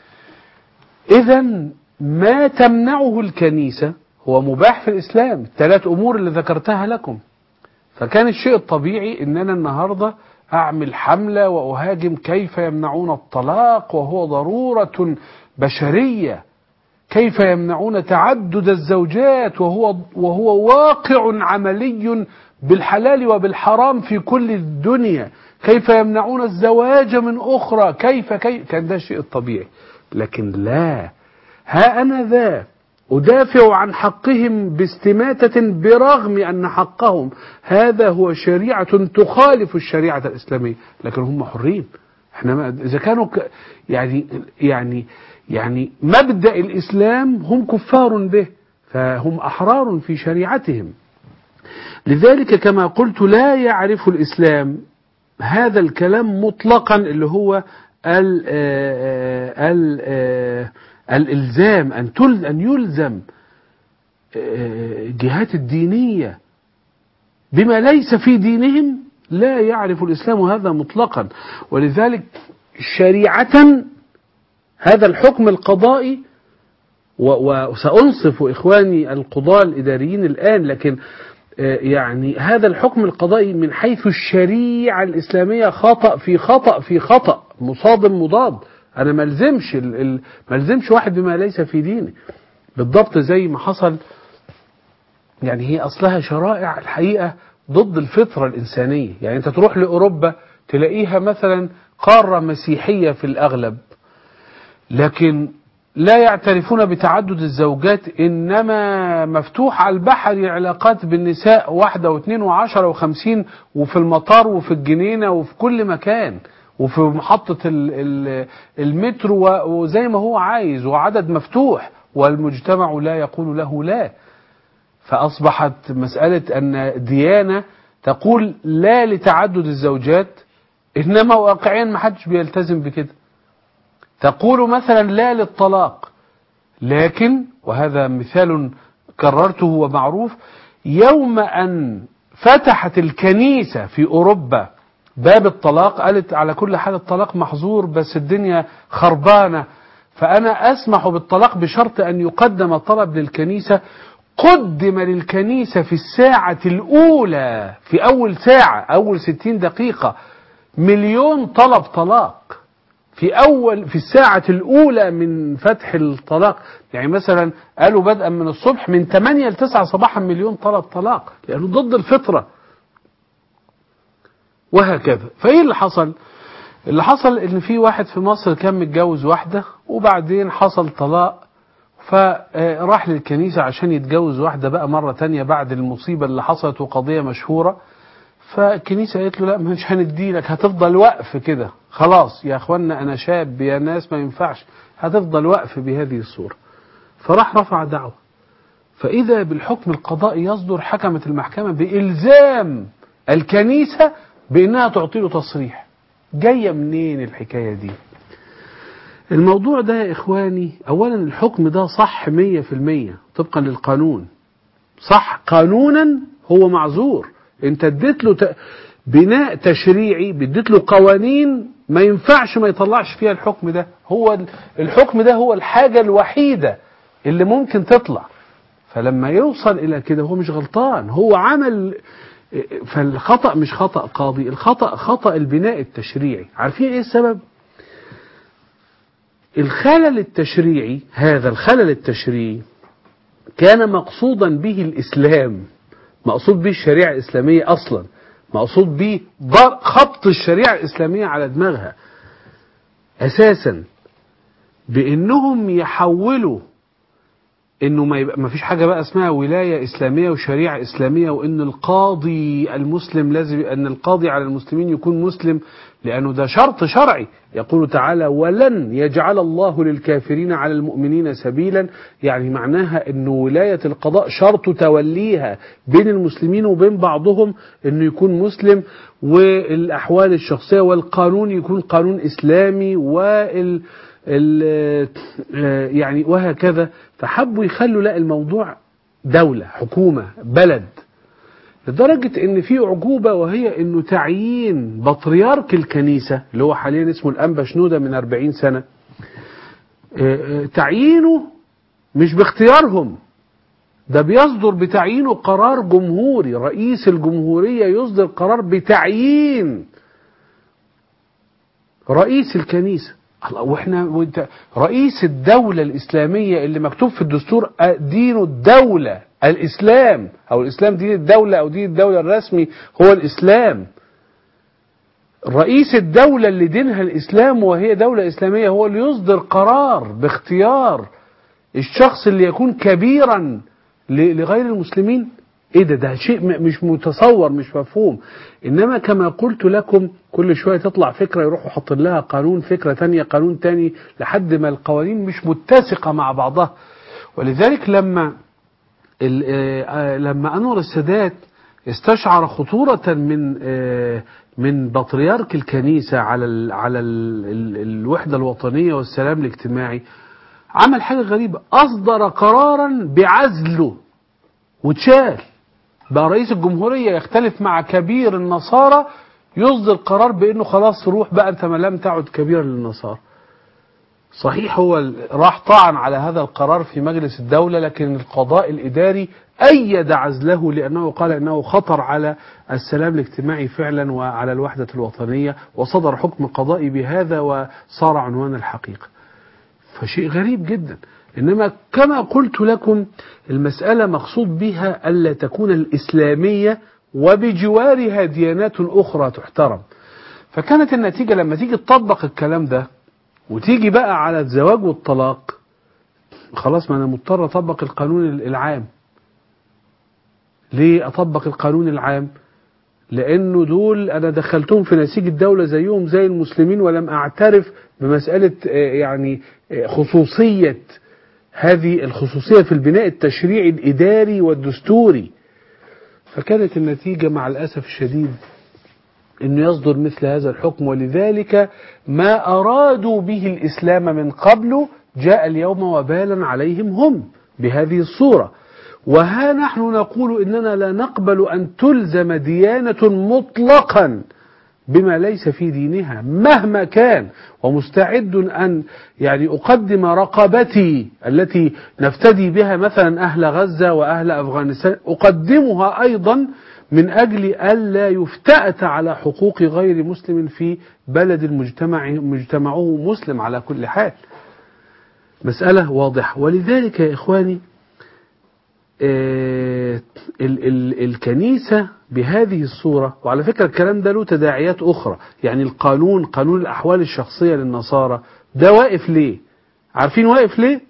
إذن ما تمنعه الكنيسة هو مباح في الإسلام، الثلاث أمور اللي ذكرتها لكم. فكان الشيء الطبيعي أن أنا النهاردة أعمل حملة وأهاجم كيف يمنعون الطلاق وهو ضرورة بشرية، كيف يمنعون تعدد الزوجات وهو واقع عملي بالحلال وبالحرام في كل الدنيا، كيف يمنعون الزواج من أخرى، كيف كان ده الشيء الطبيعي. لكن لا، ها أنا ذا أدافع عن حقهم باستماتة برغم أن حقهم هذا هو شريعة تخالف الشريعة الإسلامية، لكن هم حرين. احنا إذا كانوا يعني مبدأ الإسلام هم كفار به، فهم أحرار في شريعتهم. لذلك كما قلت لا يعرف الإسلام هذا الكلام مطلقا اللي هو الإلزام، أن يلزم جهات الدينية بما ليس في دينهم. لا يعرف الإسلام هذا مطلقا. ولذلك شريعة هذا الحكم القضائي، وسأنصف إخواني القضاة الإداريين الآن، لكن يعني هذا الحكم القضائي من حيث الشريعة الإسلامية خطأ في خطأ في خطأ، مصادم مضاد. أنا ملزمش واحد بما ليس في دينه، بالضبط زي ما حصل. يعني هي أصلها شرائع الحقيقة ضد الفطرة الإنسانية. يعني أنت تروح لأوروبا تلاقيها مثلا قارة مسيحية في الأغلب، لكن لا يعترفون بتعدد الزوجات، إنما مفتوح على البحر علاقات بالنساء 1 و2 و10 و50، وفي المطار وفي الجنينة وفي كل مكان وفي محطة المترو وزي ما هو عايز، وعدد مفتوح، والمجتمع لا يقول له لا. فأصبحت مسألة أن ديانة تقول لا لتعدد الزوجات، إنما واقعيا ما حدش بيلتزم بكده. تقول مثلا لا للطلاق، لكن وهذا مثال كررته ومعروف، يوم أن فتحت الكنيسة في أوروبا باب الطلاق قالت على كل حال الطلاق محظور بس الدنيا خربانة، فأنا أسمح بالطلاق بشرط أن يقدم طلب للكنيسة. قدم للكنيسة في الساعة الأولى، في أول ساعة، أول 60 دقيقة، 1,000,000 طلب طلاق في الساعة الأولى من فتح الطلاق. يعني مثلا قالوا بدءا من الصبح من 8 ل 9 صباحا 1,000,000 طلب طلاق، لأنه ضد الفطرة. وهكذا. فإيه اللي حصل؟ اللي حصل إن في واحد في مصر كان متجوز واحدة وبعدين حصل طلاق، فراح للكنيسة عشان يتجوز واحدة بقى مرة تانية بعد المصيبة اللي حصلت، وقضية مشهورة. فالكنيسة قالت له لا مش هنديلك، هتفضل وقف كده خلاص يا اخوانا، انا شاب يا ناس ما ينفعش، هتفضل وقف بهذه الصورة. فراح رفع دعوة، فإذا بالحكم القضائي يصدر، حكمت المحكمة بإلزام الكنيسة بأنها تعطي له تصريح. جاية منين الحكاية دي؟ الموضوع ده يا إخواني، أولا الحكم ده صح 100% طبقا للقانون، صح قانونا هو معذور. انت اديت له بناء تشريعي، اديت له قوانين ما ينفعش ما يطلعش فيها الحكم ده. هو الحكم ده هو الحاجة الوحيدة اللي ممكن تطلع. فلما يوصل إلى كده هو مش غلطان، هو عمل. فالخطأ مش خطأ قاضي، الخطأ خطأ البناء التشريعي. عارفين ايه السبب؟ الخلل التشريعي، هذا الخلل التشريعي كان مقصودا به الإسلام، مقصود به الشريعة الإسلامية أصلا، مقصود به خبط الشريعة الإسلامية على دماغها أساسا، بأنهم يحولوا انه ما فيش حاجة بقى اسمها ولاية اسلامية وشريعة اسلامية، وان القاضي المسلم لازم، ان القاضي على المسلمين يكون مسلم، لانه ده شرط شرعي. يقول تعالى ولن يجعل الله للكافرين على المؤمنين سبيلا، يعني معناها انه ولاية القضاء شرط توليها بين المسلمين وبين بعضهم انه يكون مسلم، والاحوال الشخصية والقانون يكون قانون اسلامي، يعني وهكذا. فحبوا يخلوا لا الموضوع دولة، حكومة، بلد، لدرجة ان في عجوبة، وهي انه تعيين بطريرك الكنيسة اللي هو حاليا اسمه الأنبا شنودة من 40 سنة، تعيينه مش باختيارهم، ده بيصدر بتعيينه قرار جمهوري، رئيس الجمهورية يصدر قرار بتعيين رئيس الكنيسة. الله، واحنا رئيس الدولة الإسلامية اللي مكتوب في الدستور دين الدولة الإسلام، أو الإسلام دين الدولة، أو دين الدولة الرسمي هو الإسلام. رئيس الدولة اللي دينها الإسلام وهي دولة إسلامية هو اللي يصدر قرار باختيار الشخص اللي يكون كبيرا لغير المسلمين. ايه ده شيء مش متصور، مش مفهوم. انما كما قلت لكم كل شوية تطلع فكرة يروحوا حاطين لها قانون، فكرة تانية قانون تاني، لحد ما القوانين مش متسقة مع بعضها. ولذلك لما أنور السادات استشعر خطورة من بطريرك الكنيسة على الوحدة الوطنية والسلام الاجتماعي، عمل حاجة غريبة، أصدر قرارا بعزله وتشال. بقى رئيس الجمهورية يختلف مع كبير النصارى، يصدر قرار بأنه خلاص روح بقى أنت ما لم تعد كبيرا للنصارى. صحيح هو راح طعن على هذا القرار في مجلس الدولة، لكن القضاء الإداري أيد عزله، لأنه قال أنه خطر على السلام الاجتماعي فعلا وعلى الوحدة الوطنية، وصدر حكم قضائي بهذا وصار عنوان الحقيقة. فشيء غريب جدا. إنما كما قلت لكم المسألة مقصود بها ألا تكون الإسلامية وبجوارها ديانات أخرى تحترم. فكانت النتيجة لما تيجي تطبق الكلام ده وتيجي بقى على الزواج والطلاق، خلاص ما أنا مضطر أطبق القانون العام. ليه أطبق القانون العام؟ لأنه دول أنا دخلتهم في نسيج الدولة زيهم زي المسلمين، ولم أعترف بمسألة يعني خصوصية، هذه الخصوصية في البناء التشريعي الإداري والدستوري. فكانت النتيجة مع الأسف الشديد أنه يصدر مثل هذا الحكم. ولذلك ما أرادوا به الإسلام من قبل جاء اليوم وبالا عليهم هم بهذه الصورة. وها نحن نقول إننا لا نقبل أن تلزم ديانة مطلقا بما ليس في دينها مهما كان، ومستعد أن يعني أقدم رقبتي التي نفتدي بها مثلا أهل غزة وأهل أفغانستان، أقدمها أيضا من أجل ألا يفتأت على حقوق غير مسلم في بلد مجتمعه مسلم على كل حال. مسألة واضحة. ولذلك يا إخواني الكنيسة بهذه الصورة، وعلى فكرة الكلام ده له تداعيات أخرى، يعني قانون الأحوال الشخصية للنصارى ده واقف ليه؟ عارفين واقف ليه؟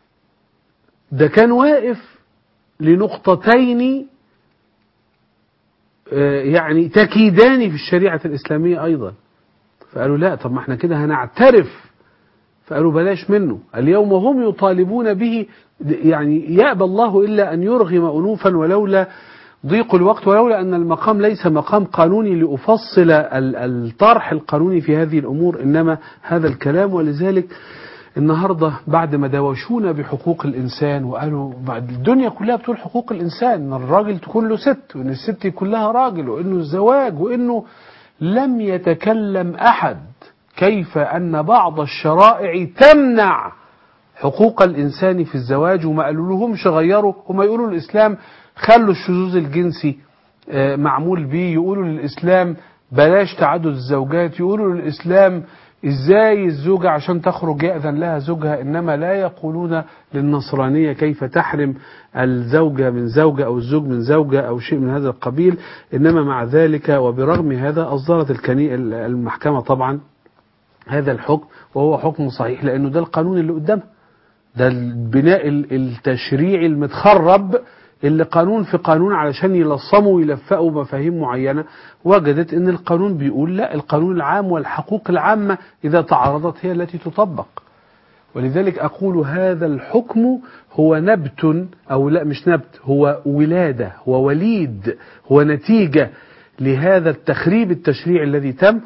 ده كان واقف لنقطتين يعني تكيدان في الشريعة الإسلامية أيضا. فقالوا لا، طب ما احنا كده هنعترف. فقالوا بلاش منه، اليوم هم يطالبون به، يعني يأبى الله إلا أن يرغم أنوفا ولولا ضيق الوقت، ولولا أن المقام ليس مقام قانوني لأفصل الطرح القانوني في هذه الأمور، إنما هذا الكلام. ولذلك النهاردة بعد ما دوشونا بحقوق الإنسان وقالوا بعد الدنيا كلها بتقول حقوق الإنسان، إن الراجل تكون له ست، وإن الست يكون لها راجل، وإنه الزواج، وإنه لم يتكلم أحد كيف أن بعض الشرائع تمنع حقوق الإنسان في الزواج. وما قالوا لهمش غيروا، وما يقولوا الإسلام خلوا الشذوذ الجنسي معمول بيه، يقولوا للإسلام بلاش تعدد الزوجات، يقولوا للإسلام إزاي الزوجة عشان تخرج يأذن لها زوجها، إنما لا يقولون للنصرانية كيف تحرم الزوجة من زوجة أو الزوج من زوجة أو شيء من هذا القبيل. إنما مع ذلك وبرغم هذا أصدرت المحكمة طبعا هذا الحكم، وهو حكم صحيح، لأنه ده القانون اللي قدامها، ده البناء التشريعي المتخرب اللي قانون في قانون علشان يلصموا ويلفقوا مفاهيم معينة. وجدت ان القانون بيقول لا، القانون العام والحقوق العامة إذا تعارضت هي التي تطبق. ولذلك أقول هذا الحكم هو نبت، أو لا مش نبت، هو ولادة، هو وليد، هو نتيجة لهذا التخريب التشريعي الذي تم.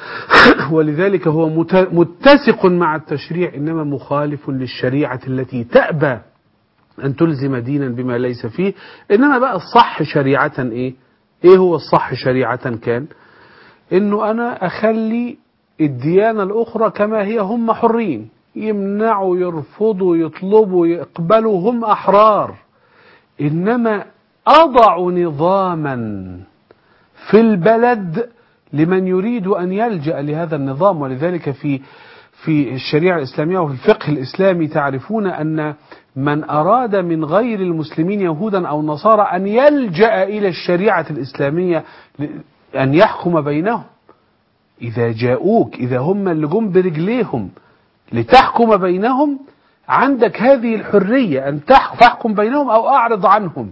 ولذلك هو متسق مع التشريع، إنما مخالف للشريعة التي تأبى أن تلزم دينا بما ليس فيه. إنما بقى الصح شريعة إيه هو الصح شريعة؟ كان إنه أنا أخلي الديانة الأخرى كما هي، هم حرين، يمنعوا يرفضوا يطلبوا يقبلوا، هم أحرار. إنما أضع نظاما في البلد لمن يريد أن يلجأ لهذا النظام. ولذلك في الشريعة الإسلامية وفي الفقه الإسلامي تعرفون أن من أراد من غير المسلمين يهودا أو نصارى أن يلجأ إلى الشريعة الإسلامية أن يحكم بينهم، إذا جاءوك، إذا هم اللي جم برجليهم لتحكم بينهم، عندك هذه الحرية أن تحكم بينهم أو أعرض عنهم.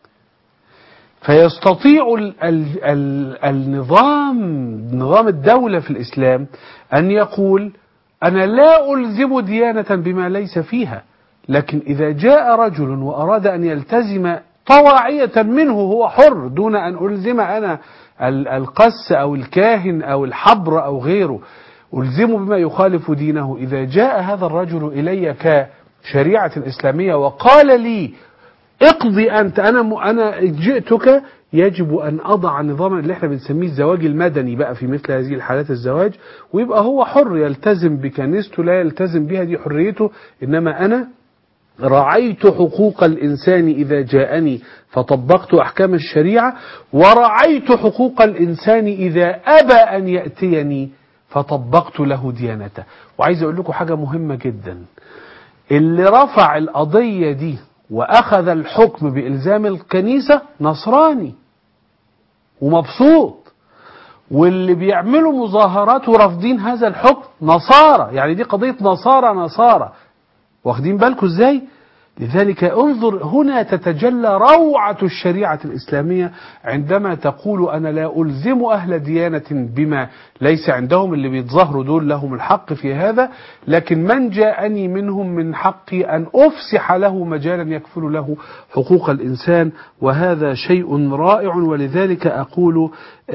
فيستطيع نظام الدولة في الإسلام أن يقول أنا لا ألزم ديانة بما ليس فيها، لكن إذا جاء رجل وأراد أن يلتزم طواعية منه هو حر، دون أن ألزم أنا القس أو الكاهن أو الحبر أو غيره، ألزمه بما يخالف دينه. إذا جاء هذا الرجل إلي كشريعة إسلامية وقال لي اقضي أنت، أنا جئتك، يجب أن أضع نظاما اللي احنا بنسميه الزواج المدني بقى في مثل هذه الحالات الزواج، ويبقى هو حر يلتزم بكنيسته لا يلتزم بها، دي حريته. إنما أنا رعيت حقوق الإنسان إذا جاءني فطبقت أحكام الشريعة، ورعيت حقوق الإنسان إذا أبى أن يأتيني فطبقت له ديانته. وعايز أقول لكم حاجة مهمة جدا، اللي رفع القضية دي وأخذ الحكم بإلزام الكنيسة نصراني ومبسوط، واللي بيعملوا مظاهرات ورافضين هذا الحكم نصارى، يعني دي قضية نصارى. واخدين بالكم ازاي؟ لذلك انظر هنا تتجلى روعة الشريعة الإسلامية عندما تقول أنا لا ألزم أهل ديانة بما ليس عندهم، اللي بيتظاهروا دول لهم الحق في هذا، لكن من جاءني منهم من حقي أن أفسح له مجالا يكفل له حقوق الإنسان. وهذا شيء رائع. ولذلك أقول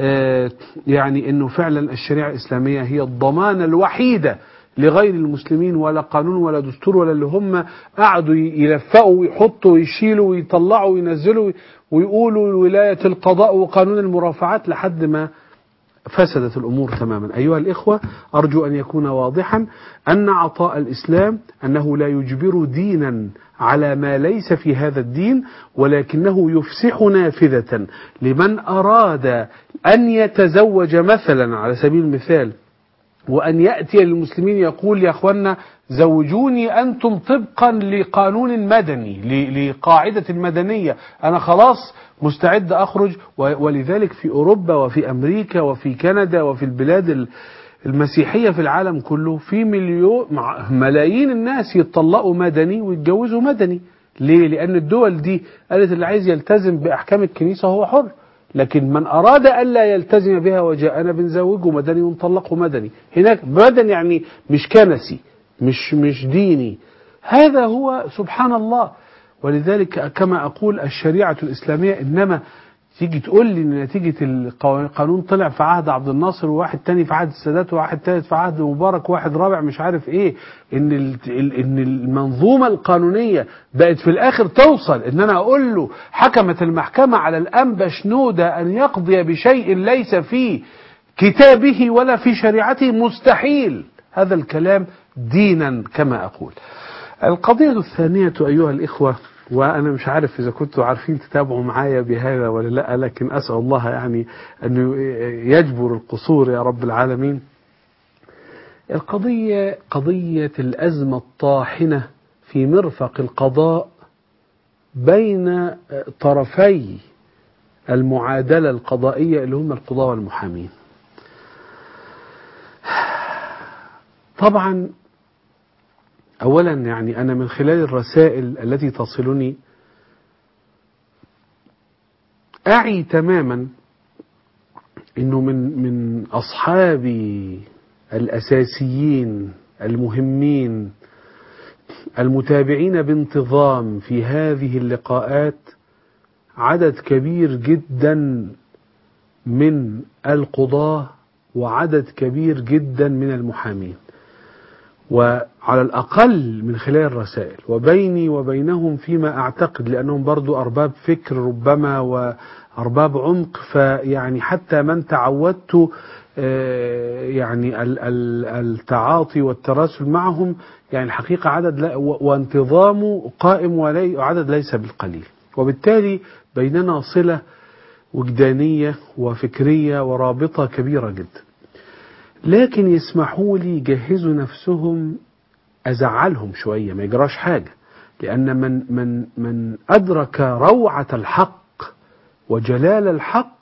يعني أنه فعلا الشريعة الإسلامية هي الضمانة الوحيدة لغير المسلمين، ولا قانون ولا دستور ولا اللي هم قعدوا يلفقوا ويحطوا ويشيلوا ويطلعوا وينزلوا ويقولوا ولاية القضاء وقانون المرافعات لحد ما فسدت الأمور تماما. أيها الإخوة، أرجو أن يكون واضحا أن عطاء الإسلام أنه لا يجبر دينا على ما ليس في هذا الدين، ولكنه يفسح نافذة لمن أراد أن يتزوج مثلا على سبيل المثال، وأن يأتي للمسلمين يقول يا أخوانا زوجوني أنتم طبقا لقانون مدني لقاعدة المدنية، أنا خلاص مستعد أخرج. ولذلك في أوروبا وفي أمريكا وفي كندا وفي البلاد المسيحية في العالم كله في ملايين الناس يتطلقوا مدني ويتجوزوا مدني. ليه؟ لأن الدول دي قالت اللي عايز يلتزم بأحكام الكنيسة هو حر، لكن من أراد ألا يلتزم بها وجاءنا بنزوجه مدني ونطلقه مدني. هناك مدني يعني مش كنسي، مش ديني. هذا هو سبحان الله. ولذلك كما أقول الشريعة الإسلامية، إنما تيجي تقول لي ان نتيجه القانون طلع في عهد عبد الناصر، وواحد تاني في عهد السادات، وواحد تالت في عهد مبارك، وواحد رابع مش عارف ايه، ان المنظومه القانونيه بقت في الاخر توصل ان انا اقول له حكمت المحكمه على الانبا شنوده ان يقضي بشيء ليس في كتابه ولا في شريعته. مستحيل هذا الكلام دينا كما اقول. القضيه الثانيه ايها الاخوه، وأنا مش عارف إذا كنتوا عارفين تتابعوا معايا بهذا ولا لا، لكن أسأل الله يعني أنه يجبر القصور يا رب العالمين. القضية قضية الأزمة الطاحنة في مرفق القضاء بين طرفي المعادلة القضائية اللي هم القضاة والمحامين. طبعا أولا يعني أنا من خلال الرسائل التي تصلني أعي تماما أنه من أصحابي الأساسيين المهمين المتابعين بانتظام في هذه اللقاءات عدد كبير جدا من القضاة وعدد كبير جدا من المحامين، وعلى الأقل من خلال الرسائل وبيني وبينهم فيما أعتقد، لأنهم برضو أرباب فكر ربما وأرباب عمق، فيعني حتى من تعودت يعني التعاطي والتراسل معهم، يعني الحقيقة عدد وانتظامه قائم وعدد ليس بالقليل، وبالتالي بيننا صلة وجدانية وفكرية ورابطة كبيرة جدا. لكن يسمحوا لي يجهزوا نفسهم أزعلهم شوية، ما يجراش حاجة، لأن من أدرك روعة الحق وجلال الحق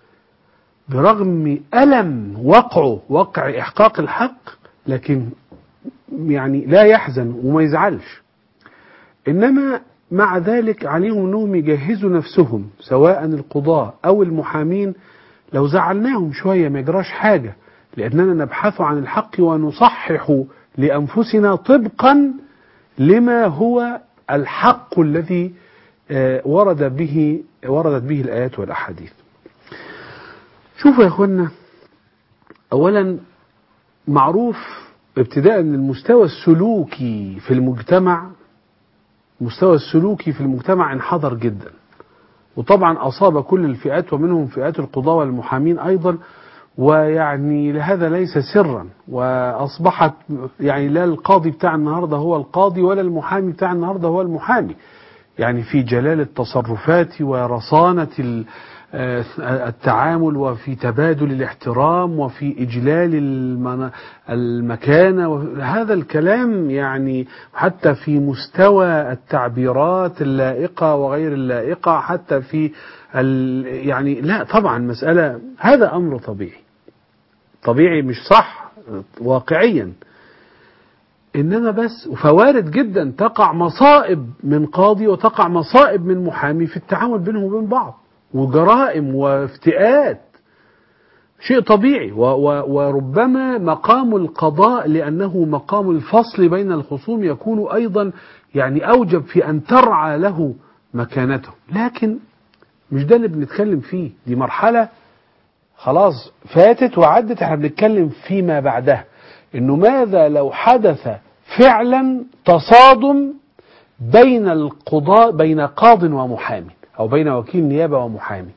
برغم ألم وقع إحقاق الحق، لكن يعني لا يحزن وما يزعلش. إنما مع ذلك عليهم أنهم يجهزوا نفسهم سواء القضاة أو المحامين، لو زعلناهم شوية ما يجراش حاجة، لأننا نبحث عن الحق ونصحح لأنفسنا طبقا لما هو الحق الذي وردت به الآيات والأحاديث. شوفوا يا أخوانا، أولا معروف ابتداء من المستوى السلوكي في المجتمع، مستوى السلوكي في المجتمع انحدر جدا، وطبعا أصاب كل الفئات ومنهم فئات القضاة والمحامين أيضا، ويعني لهذا ليس سرا، وأصبحت يعني لا القاضي بتاع النهاردة هو القاضي ولا المحامي بتاع النهاردة هو المحامي، يعني في جلال التصرفات ورصانة التعامل وفي تبادل الاحترام وفي إجلال المكانة، هذا الكلام يعني حتى في مستوى التعبيرات اللائقة وغير اللائقة، حتى في يعني لا طبعا مسألة، هذا أمر طبيعي مش صح واقعيا، إنما بس فوارد جدا تقع مصائب من قاضي وتقع مصائب من محامي في التعامل بينهم وبين بعض، وجرائم وافتئات، شيء طبيعي. وربما مقام القضاء لأنه مقام الفصل بين الخصوم يكون أيضا يعني أوجب في أن ترعى له مكانته، لكن مش ده اللي بنتكلم فيه، دي مرحلة خلاص فاتت وعدت، احنا بنتكلم فيما بعدها، انه ماذا لو حدث فعلا تصادم بين القضاء، بين قاض ومحامي او بين وكيل نيابة ومحامي،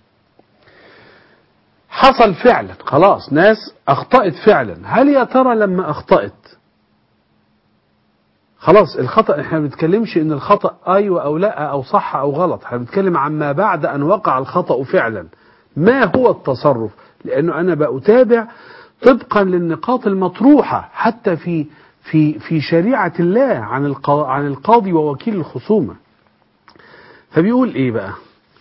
حصل فعلا خلاص ناس اخطأت فعلا، هل يا ترى لما اخطأت خلاص الخطأ، احنا ما بنتكلمش ان الخطأ ايوه او لا او صح او غلط، احنا بنتكلم عما بعد ان وقع الخطأ فعلا، ما هو التصرف؟ لانه انا بأتابع طبقا للنقاط المطروحة حتى في شريعة الله عن القاضي ووكيل الخصومة. فبيقول ايه بقى؟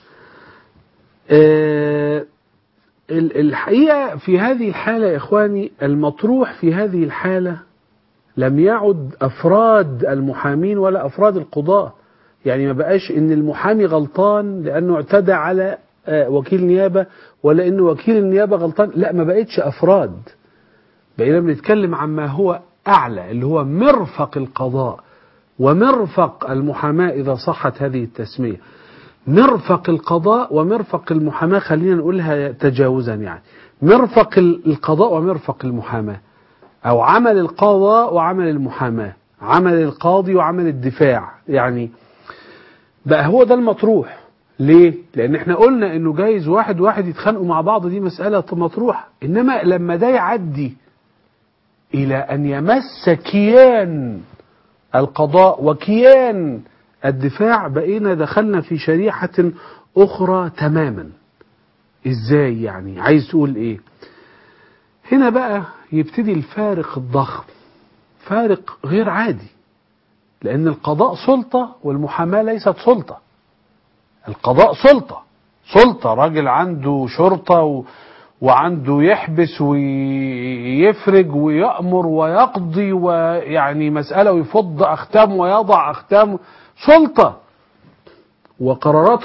الحقيقة في هذه الحالة يا اخواني، المطروح في هذه الحالة لم يعد أفراد المحامين ولا أفراد القضاة، يعني ما بقاش إن المحامي غلطان لأنه اعتدى على وكيل نيابة ولا إن وكيل النيابة غلطان، لا، ما بقتش أفراد، بقينا بنتكلم عما هو أعلى اللي هو مرفق القضاء ومرفق المحاماة إذا صحت هذه التسمية. مرفق القضاء ومرفق المحاماة، خلينا نقولها تجاوزا، يعني مرفق القضاء ومرفق المحاماة، أو عمل القضاء وعمل المحاماة، عمل القاضي وعمل الدفاع، يعني بقى هو ده المطروح. ليه؟ لأن احنا قلنا إنه جايز واحد يتخانقوا مع بعض، دي مسألة مطروحة، إنما لما ده يعدي إلى أن يمس كيان القضاء وكيان الدفاع، بقينا دخلنا في شريحة أخرى تماما. إزاي يعني؟ عايز تقول إيه؟ هنا بقى يبتدي الفارق الضخم، فارق غير عادي، لأن القضاء سلطة والمحاماة ليست سلطة. القضاء سلطة، راجل عنده شرطة وعنده يحبس ويفرج ويأمر ويقضي، ويعني مسألة ويفض أختام ويضع أختام، سلطة وقرارات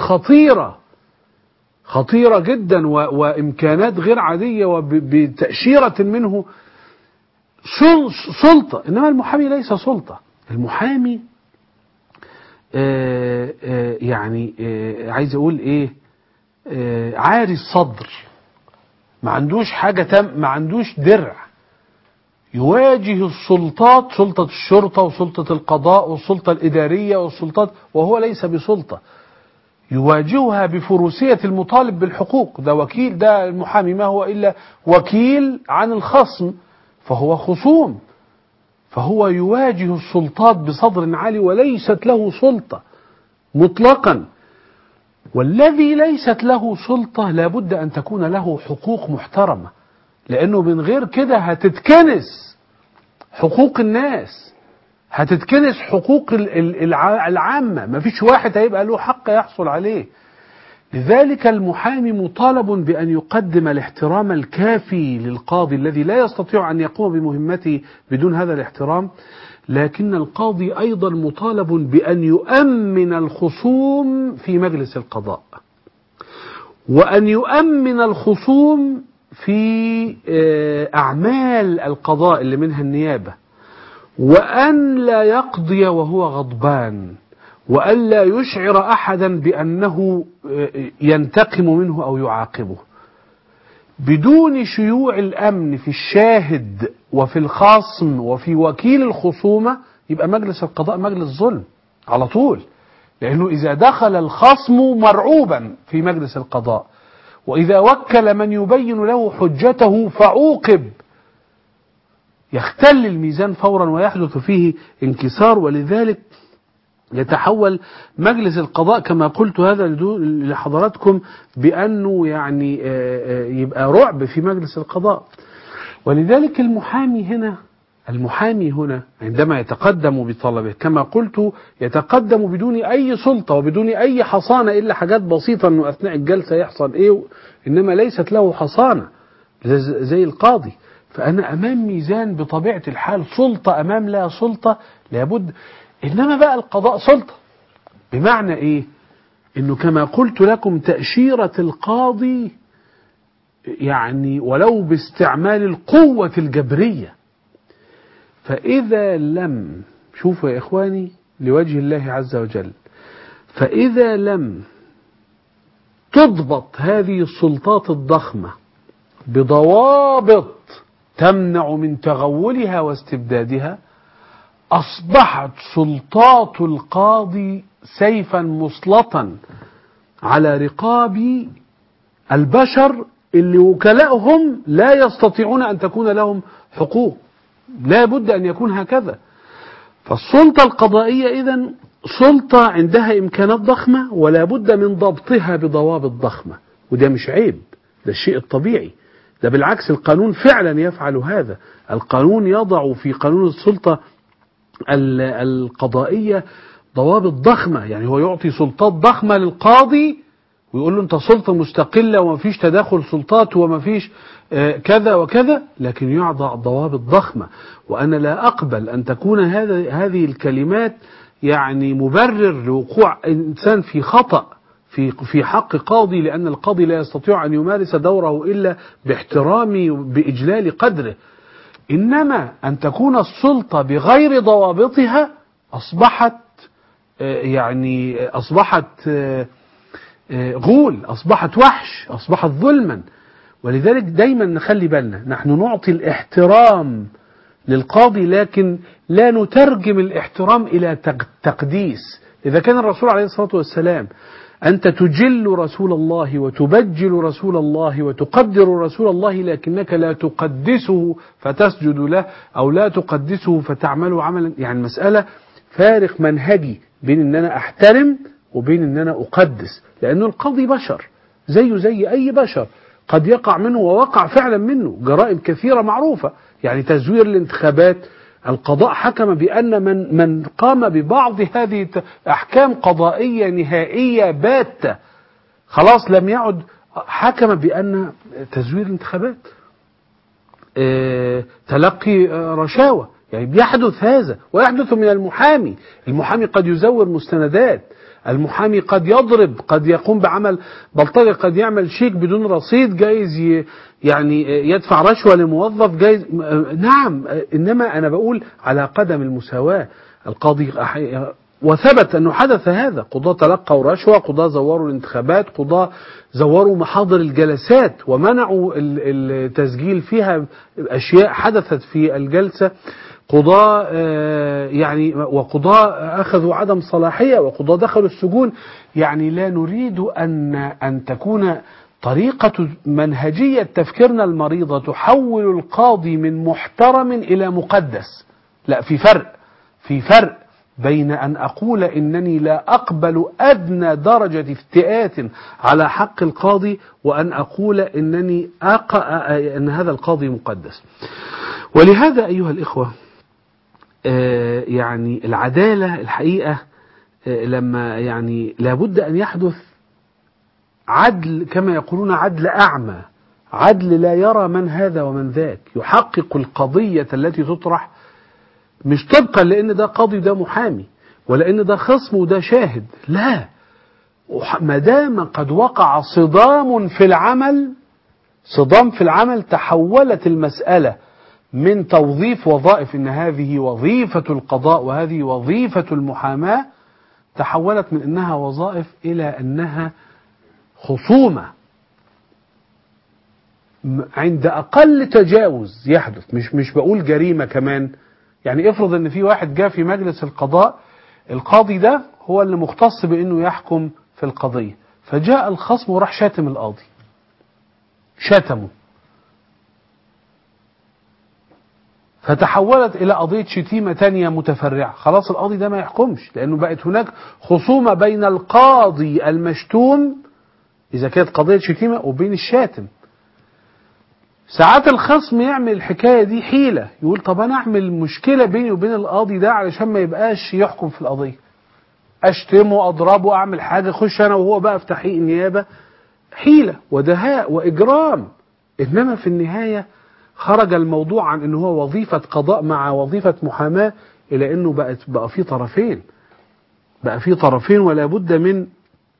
خطيرة جدا وإمكانات غير عادية وبتأشيرة منه سلطة. إنما المحامي ليس سلطة. المحامي يعني عايز أقول إيه، عاري الصدر، ما عندوش حاجة ما عندوش درع يواجه السلطات، سلطة الشرطة وسلطة القضاء والسلطة الإدارية والسلطات، وهو ليس بسلطة، يواجهها بفروسية المطالب بالحقوق. ده وكيل، ده المحامي ما هو إلا وكيل عن الخصم، فهو خصوم، فهو يواجه السلطات بصدر عالي وليست له سلطة مطلقا. والذي ليست له سلطة لابد أن تكون له حقوق محترمة، لأنه من غير كده هتتكنس حقوق الناس، هتتكنس حقوق العامة، مفيش واحد هيبقى له حق يحصل عليه. لذلك المحامي مطالب بأن يقدم الاحترام الكافي للقاضي الذي لا يستطيع أن يقوم بمهمته بدون هذا الاحترام، لكن القاضي أيضا مطالب بأن يؤمن الخصوم في مجلس القضاء، وأن يؤمن الخصوم في أعمال القضاء اللي منها النيابة، وأن لا يقضي وهو غضبان، وأن لا يشعر أحدا بأنه ينتقم منه أو يعاقبه، بدون شيوع الأمن في الشاهد وفي الخصم وفي وكيل الخصومة. يبقى مجلس القضاء مجلس ظلم على طول، لأنه إذا دخل الخصم مرعوبا في مجلس القضاء، وإذا وكل من يبين له حجته فعوقب، يختل الميزان فورا ويحدث فيه انكسار. ولذلك يتحول مجلس القضاء كما قلت هذا لحضراتكم بأنه يعني يبقى رعب في مجلس القضاء. ولذلك المحامي هنا عندما يتقدم بطلبه كما قلت يتقدم بدون أي سلطة وبدون أي حصانة، إلا حاجات بسيطة أنه أثناء الجلسة يحصل إيه، إنما ليست له حصانة زي القاضي. فأنا أمام ميزان بطبيعة الحال، سلطة أمام لا سلطة لابد. إنما بقى القضاء سلطة، بمعنى إيه؟ إنه كما قلت لكم تأشيرة القاضي يعني ولو باستعمال القوة الجبرية. فإذا لم، شوفوا يا إخواني لوجه الله عز وجل، فإذا لم تضبط هذه السلطات الضخمة بضوابط تمنع من تغولها واستبدادها، أصبحت سلطات القاضي سيفا مسلطا على رقاب البشر اللي وكلائهم لا يستطيعون أن تكون لهم حقوق. لا بد أن يكون هكذا. فالسلطة القضائية إذن سلطة عندها إمكانات ضخمة ولا بد من ضبطها بضوابط ضخمة، وده مش عيب، ده الشيء الطبيعي، ده بالعكس القانون فعلا يفعل هذا. القانون يضع في قانون السلطة القضائية ضوابط ضخمة، يعني هو يعطي سلطات ضخمة للقاضي ويقول له أنت سلطة مستقلة وما فيش تداخل سلطات وما فيش كذا وكذا، لكن يضع ضوابط ضخمة. وأنا لا أقبل أن تكون هذه الكلمات يعني مبرر لوقوع إنسان في في حق قاضي، لأن القاضي لا يستطيع أن يمارس دوره إلا باحترام بإجلال قدره. إنما أن تكون السلطة بغير ضوابطها أصبحت غول، أصبحت وحش، أصبحت ظلما. ولذلك دايما نخلي بالنا، نحن نعطي الاحترام للقاضي لكن لا نترجم الاحترام إلى تقديس. إذا كان الرسول عليه الصلاة والسلام أنت تجل رسول الله وتبجل رسول الله وتقدر رسول الله، لكنك لا تقدسه فتسجد له أو لا تقدسه فتعمل عملا، يعني مسألة فارق منهجي بين أن أنا أحترم وبين أن أنا أقدس. لأن القاضي بشر زيه زي أي بشر، قد يقع منه ووقع فعلا منه جرائم كثيرة معروفة، يعني تزوير الانتخابات. القضاء حكم بأن من قام ببعض هذه أحكام قضائية نهائية باتة خلاص لم يعد، حكم بأن تزوير الانتخابات، تلقي رشاوى، يعني بيحدث هذا ويحدث من المحامي. المحامي قد يزور مستندات، المحامي قد يضرب، قد يقوم بعمل بلطجة، قد يعمل شيك بدون رصيد، جايز يعني يدفع رشوة لموظف، جايز نعم. إنما أنا بقول على قدم المساواة. القاضي وثبت أنه حدث هذا، قضاة تلقوا رشوة، قضاة زوروا الانتخابات، قضاة زوروا محاضر الجلسات ومنعوا التسجيل فيها أشياء حدثت في الجلسة، قضاة يعني وقضاة أخذوا عدم صلاحية، وقضاة دخلوا السجون. يعني لا نريد أن تكون طريقة منهجية تفكيرنا المريضة تحول القاضي من محترم إلى مقدس. لا، في فرق بين أن أقول إنني لا أقبل أدنى درجة افتئات على حق القاضي، وأن أقول أن هذا القاضي مقدس. ولهذا أيها الإخوة، يعني العدالة الحقيقة لما يعني لابد أن يحدث عدل، كما يقولون عدل أعمى، عدل لا يرى من هذا ومن ذاك، يحقق القضية التي تطرح، مش طبقا لأن ده قاضي وده محامي، ولا أن ده خصم وده شاهد، لا، ما دام قد وقع صدام في العمل تحولت المسألة من توظيف وظائف، إن هذه وظيفة القضاء وهذه وظيفة المحاماة، تحولت من أنها وظائف إلى أنها خصومة. عند أقل تجاوز يحدث، مش بقول جريمة كمان، يعني افرض أن في واحد جاء في مجلس القضاء، القاضي ده هو اللي مختص بأنه يحكم في القضية، فجاء الخصم وراح شاتم القاضي، شتمه، فتحولت إلى قضية شتيمة تانية متفرعة. خلاص القاضي ده ما يحكمش، لأنه بقت هناك خصومة بين القاضي المشتوم إذا كانت قضية شتيمة وبين الشاتم. ساعات الخصم يعمل الحكاية دي حيلة، يقول طب أنا أعمل مشكلة بيني وبين القاضي ده علشان ما يبقاش يحكم في القضية، أشتمه، أضربه، أعمل حاجة، خش أنا وهو بقى في تحقيق النيابة. حيلة ودهاء وإجرام. إنما في النهاية خرج الموضوع عن أنه هو وظيفة قضاء مع وظيفة محاماة إلى أنه بقى في طرفين، ولا بد من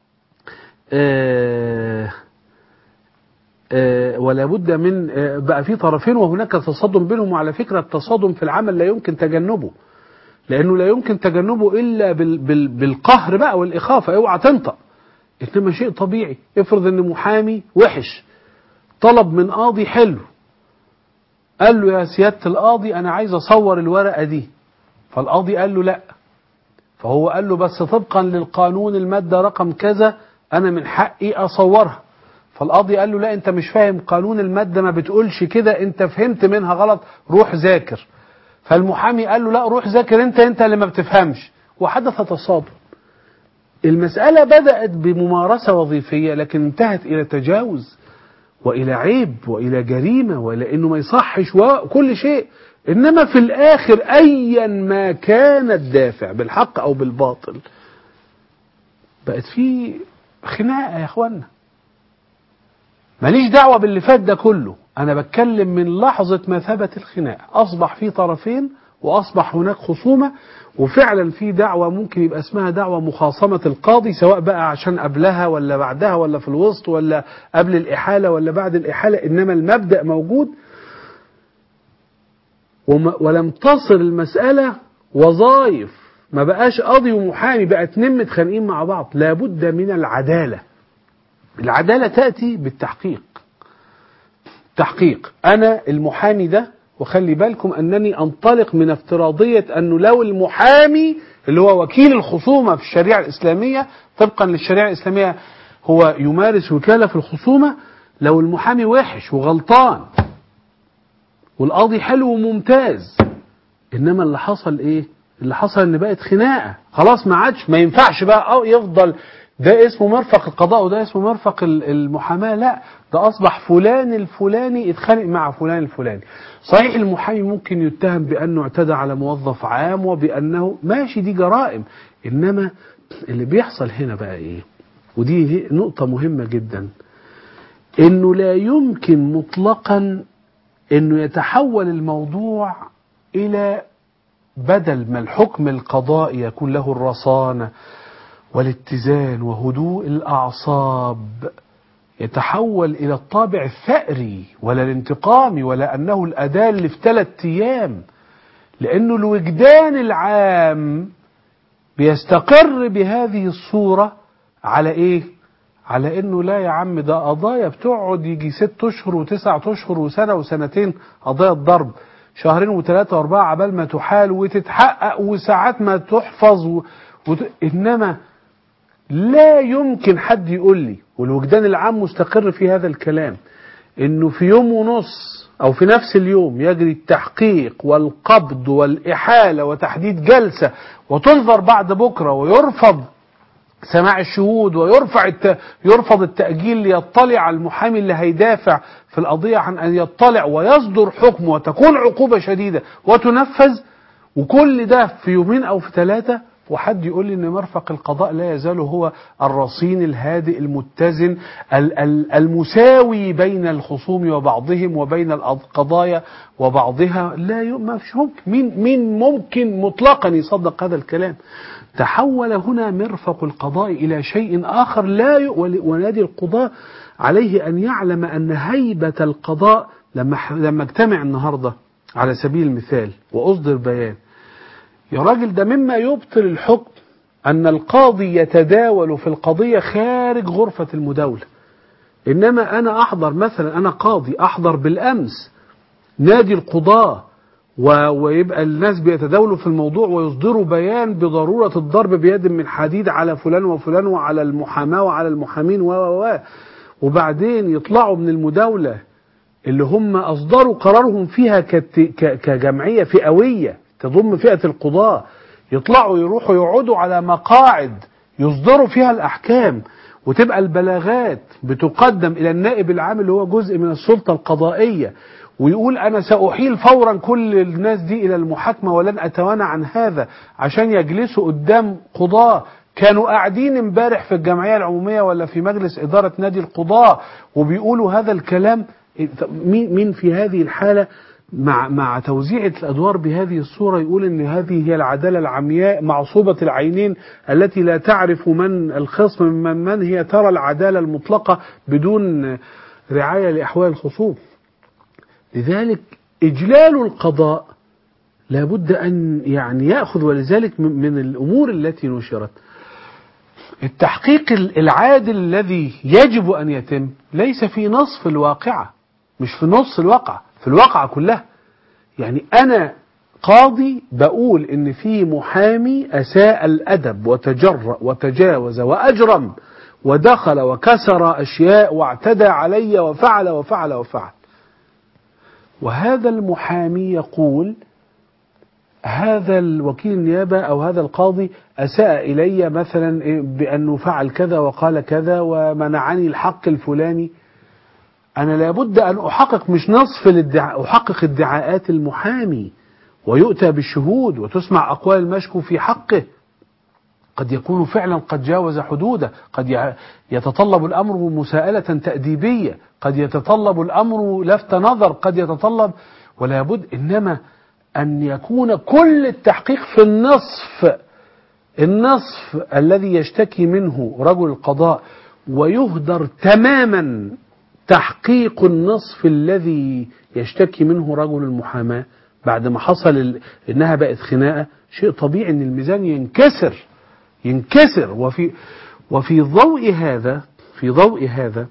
بقى في طرفين وهناك تصادم بينهم. وعلى فكرة التصادم في العمل لا يمكن تجنبه، لأنه لا يمكن تجنبه إلا بالقهر بقى والإخافة، اوعى تنطق. إنما شيء طبيعي، افرض أن محامي وحش طلب من قاضي حلو، قال له يا سيادة القاضي أنا عايز أصور الورقة دي، فالقاضي قال له لا، فهو قال له بس طبقا للقانون المادة رقم كذا أنا من حقي أصورها. فالقاضي قال له لا، أنت مش فاهم قانون المادة، ما بتقولش كده، أنت فهمت منها غلط، روح ذاكر. فالمحامي قال له لا، روح ذاكر أنت اللي ما بتفهمش. وحدث تصادم. المسألة بدأت بممارسة وظيفية لكن انتهت إلى تجاوز وإلى عيب وإلى جريمة وإلى أنه ما يصحش وكل شيء. إنما في الآخر أيا ما كان الدافع بالحق أو بالباطل، بقت في خناقة يا أخوانا. ماليش دعوة باللي فات ده كله، أنا بتكلم من لحظة ما ثبت الخناقة، أصبح في طرفين وأصبح هناك خصومة، وفعلا في دعوة ممكن يبقى اسمها دعوة مخاصمة القاضي، سواء بقى عشان قبلها ولا بعدها ولا في الوسط ولا قبل الإحالة ولا بعد الإحالة، إنما المبدأ موجود. ولم تصل المسألة وظائف، ما بقاش قاضي ومحامي، بقى اتنين متخانقين مع بعض. لابد من العدالة. العدالة تأتي بالتحقيق. تحقيق أنا المحامي ده، وخلي بالكم أنني أنطلق من افتراضية أنه لو المحامي اللي هو وكيل الخصومة في الشريعة الإسلامية طبقا للشريعة الإسلامية هو يمارس وكالة في الخصومة، لو المحامي وحش وغلطان والقاضي حلو وممتاز، إنما اللي حصل إيه؟ اللي حصل إن بقت خناقة، خلاص ما عادش، ما ينفعش بقى أو يفضل ده اسمه مرفق القضاء وده اسمه مرفق المحاماة، لا، ده أصبح فلان الفلاني اتخانق مع فلان الفلاني. صحيح المحامي ممكن يتهم بأنه اعتدى على موظف عام وبأنه ماشي، دي جرائم، إنما اللي بيحصل هنا بقى إيه؟ ودي نقطة مهمة جدا، إنه لا يمكن مطلقا إنه يتحول الموضوع إلى بدل ما الحكم القضائي يكون له الرصانة والاتزان وهدوء الأعصاب، يتحول إلى الطابع الثأري ولا الانتقامي ولا أنه الأداة اللي في 3 أيام، لأنه الوجدان العام بيستقر بهذه الصورة على إيه؟ على إنه لا يا عم، ده قضايا بتقعد يجي 6 أشهر و9 أشهر وسنة وسنتين، قضايا الضرب 2 و3 و4 عبال ما تحال وتتحقق وساعات ما تحفظ إنما لا يمكن حد يقول لي، والوجدان العام مستقر في هذا الكلام، إنه في يوم ونص أو في نفس اليوم يجري التحقيق والقبض والإحالة وتحديد جلسة وتنظر بعد بكرة ويرفض سماع الشهود ويرفض التأجيل ليطلع المحامي اللي هيدافع في القضية عن أن يطلع ويصدر حكم وتكون عقوبة شديدة وتنفذ، وكل ده في يومين أو في 3. وحد يقول لي ان مرفق القضاء لا يزال هو الرصين الهادئ المتزن المساوي بين الخصوم وبعضهم وبين القضايا وبعضها؟ لا، ما فيش ممكن. مين ممكن مطلقا يصدق هذا الكلام؟ تحول هنا مرفق القضاء إلى شيء آخر. ونادي القضاء عليه أن يعلم أن هيبة القضاء لما اجتمع النهاردة على سبيل المثال وأصدر بيان، يا راجل ده مما يبطل الحكم أن القاضي يتداول في القضية خارج غرفة المداولة. إنما أنا أحضر مثلا، أنا قاضي أحضر بالأمس نادي القضاء ويبقى الناس بيتداولوا في الموضوع ويصدروا بيان بضرورة الضرب بيد من حديد على فلان وفلان وعلى المحاماة وعلى المحامين وبعدين يطلعوا من المداولة اللي هم أصدروا قرارهم فيها كجمعية فئوية تضم فئة القضاء، يطلعوا يروحوا يقعدوا على مقاعد يصدروا فيها الأحكام، وتبقى البلاغات بتقدم إلى النائب العام اللي هو جزء من السلطة القضائية، ويقول أنا سأحيل فورا كل الناس دي إلى المحاكمة ولن أتوانى عن هذا، عشان يجلسوا قدام قضاة كانوا قاعدين امبارح في الجمعية العمومية ولا في مجلس إدارة نادي القضاء وبيقولوا هذا الكلام. مين في هذه الحالة مع توزيع الأدوار بهذه الصورة يقول إن هذه هي العدالة العمياء معصوبة العينين التي لا تعرف من الخصم من هي ترى العدالة المطلقة بدون رعاية لأحوال الخصوم؟ لذلك إجلال القضاء لابد أن يأخذ، ولذلك من الأمور التي نشرت التحقيق العادل الذي يجب أن يتم ليس في نصف الواقعة، مش في نص الواقعة، في الواقعة كلها. يعني أنا قاضي بقول إن في محامي أساء الأدب وتجرأ وتجاوز وأجرم ودخل وكسر أشياء واعتدى علي وفعل وفعل وفعل، وهذا المحامي يقول هذا الوكيل النيابة أو هذا القاضي أساء إلي مثلا بأنه فعل كذا وقال كذا ومنعني الحق الفلاني. أنا لابد أن أحقق مش نصف الادعاء، أحقق ادعاءات المحامي ويؤتى بالشهود وتسمع أقوال المشكو في حقه. قد يكون فعلا قد جاوز حدوده، قد يتطلب الأمر مساءلة تأديبية، قد يتطلب الأمر لفت نظر، قد يتطلب، ولا بد. إنما أن يكون كل التحقيق في النصف الذي يشتكي منه رجل القضاء، ويهدر تماما تحقيق النصف الذي يشتكي منه رجل المحاماة بعد ما حصل إنها بقت خناقة. شيء طبيعي أن الميزان ينكسر. وفي ضوء هذا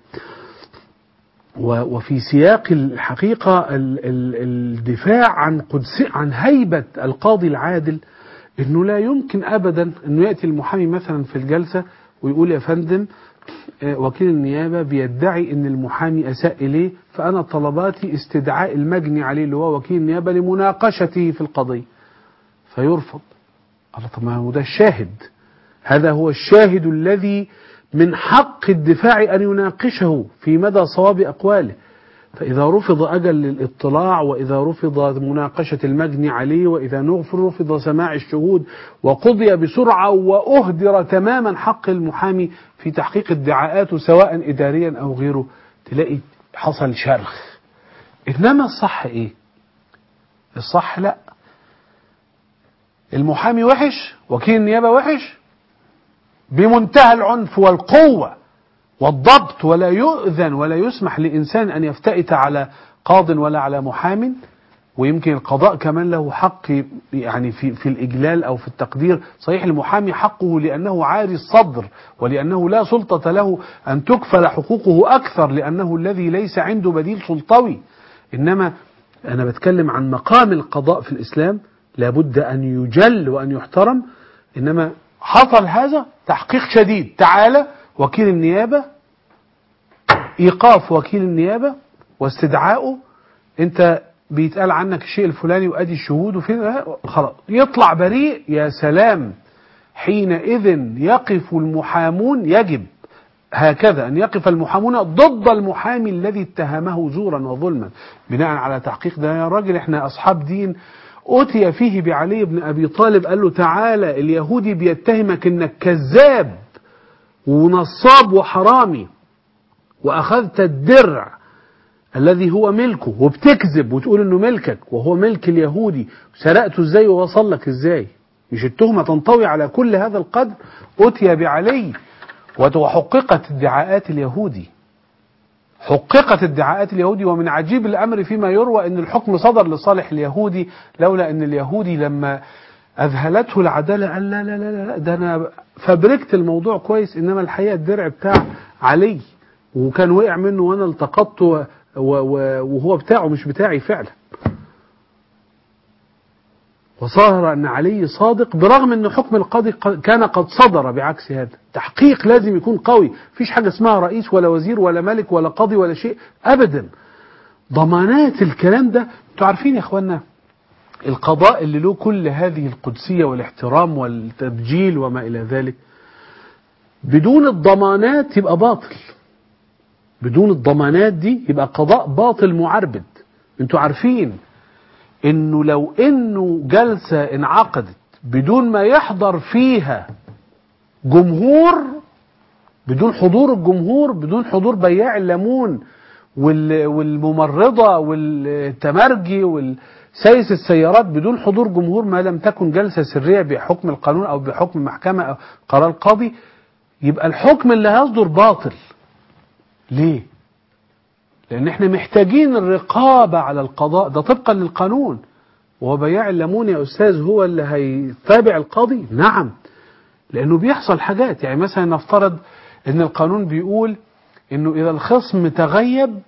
وفي سياق الحقيقة الدفاع عن هيبة القاضي العادل، انه لا يمكن ابدا انه يأتي المحامي مثلا في الجلسة ويقول يا فندم وكيل النيابة بيدعي ان المحامي اساء اليه، فانا طلباتي استدعاء المجني عليه اللي هو وكيل النيابة لمناقشته في القضية، فيرفض. الله، طب ما هو ده الشاهد، هذا هو الشاهد الذي من حق الدفاع أن يناقشه في مدى صواب أقواله. فإذا رفض أجل للاطلاع، وإذا رفض مناقشة المجني عليه، وإذا رفض سماع الشهود، وقضي بسرعة وأهدر تماما حق المحامي في تحقيق ادعاءاته سواء إداريا أو غيره، تلاقي حصل شرخ. إنما الصح إيه؟ الصح لا، المحامي وحش، وكيل النيابة وحش، بمنتهى العنف والقوة والضبط، ولا يؤذن ولا يسمح لإنسان أن يفتئت على قاض ولا على محام. ويمكن القضاء كمان له حق يعني في الإجلال أو في التقدير. صحيح المحامي حقه لأنه عاري الصدر، ولأنه لا سلطة له أن تكفل حقوقه أكثر، لأنه الذي ليس عنده بديل سلطوي. إنما أنا بتكلم عن مقام القضاء في الإسلام، لابد أن يجل وأن يحترم. إنما حصل هذا تحقيق شديد، تعالى وكيل النيابة، إيقاف وكيل النيابة واستدعائه، أنت بيتقال عنك الشيء الفلاني وأدي الشهود وفين، خلاص يطلع بريء. يا سلام، حينئذ يقف المحامون، يجب هكذا أن يقف المحامون ضد المحامي الذي اتهمه زورا وظلما بناء على تحقيق ده. يا راجل احنا أصحاب دين. أتي فيه بعلي بن أبي طالب، قال له تعالى اليهودي بيتهمك إنك كذاب ونصاب وحرامي، وأخذت الدرع الذي هو ملكه وبتكذب وتقول إنه ملكك وهو ملك اليهودي، سرقته إزاي ووصل لك إزاي؟ مش التهمة تنطوي على كل هذا القدر؟ أتي بعلي وحققت ادعاءات اليهودي، حققت ادعاءات اليهودي. ومن عجيب الأمر فيما يروى أن الحكم صدر لصالح اليهودي، لولا أن اليهودي لما أذهلته العدالة قال لا لا لا لا، ده أنا فبركت الموضوع كويس، إنما الحقيقة الدرع بتاع علي وكان وقع منه وأنا التقطته وهو بتاعه مش بتاعي فعلا. وظهر أن علي صادق برغم أن حكم القاضي كان قد صدر بعكس هذا. تحقيق لازم يكون قوي، فيش حاجة اسمها رئيس ولا وزير ولا ملك ولا قاضي ولا شيء أبدا. ضمانات الكلام ده، انتوا عارفين يا اخوانا القضاء اللي له كل هذه القدسية والاحترام والتبجيل وما إلى ذلك، بدون الضمانات يبقى باطل. بدون الضمانات دي يبقى قضاء باطل معربد. انتوا عارفين انه لو انه جلسة انعقدت بدون ما يحضر فيها جمهور، بدون حضور الجمهور، بدون حضور بياع الليمون والممرضة والتمرجي والسايس السيارات، بدون حضور جمهور، ما لم تكن جلسة سرية بحكم القانون أو بحكم محكمة أو قرار قاضي، يبقى الحكم اللي هيصدر باطل. ليه؟ لأن احنا محتاجين الرقابة على القضاء ده طبقا للقانون. وهو بياع الليمون يا أستاذ هو اللي هيتابع القاضي؟ نعم، لأنه بيحصل حاجات. يعني مثلا نفترض أن القانون بيقول أنه إذا الخصم تغيب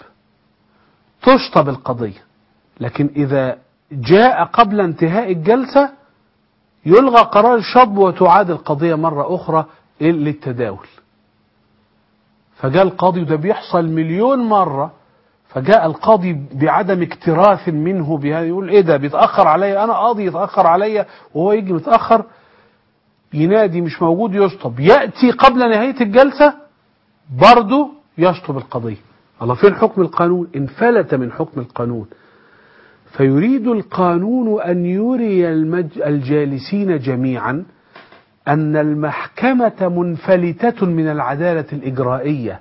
تشطب القضية، لكن إذا جاء قبل انتهاء الجلسة يلغى قرار الشطب وتعاد القضية مرة أخرى للتداول. فجاء القاضي، وده بيحصل مليون مرة، فجاء القاضي بعدم اكتراث منه بهذا، يقول ايه ده بيتأخر عليا، انا قاضي يتأخر عليا وهو يجي متأخر، ينادي مش موجود يشطب، يأتي قبل نهاية الجلسة برضه يشطب القضية. الله، فين حكم القانون؟ انفلت من حكم القانون. فيريد القانون أن يري الجالسين جميعا أن المحكمة منفلتة من العدالة الإجرائية،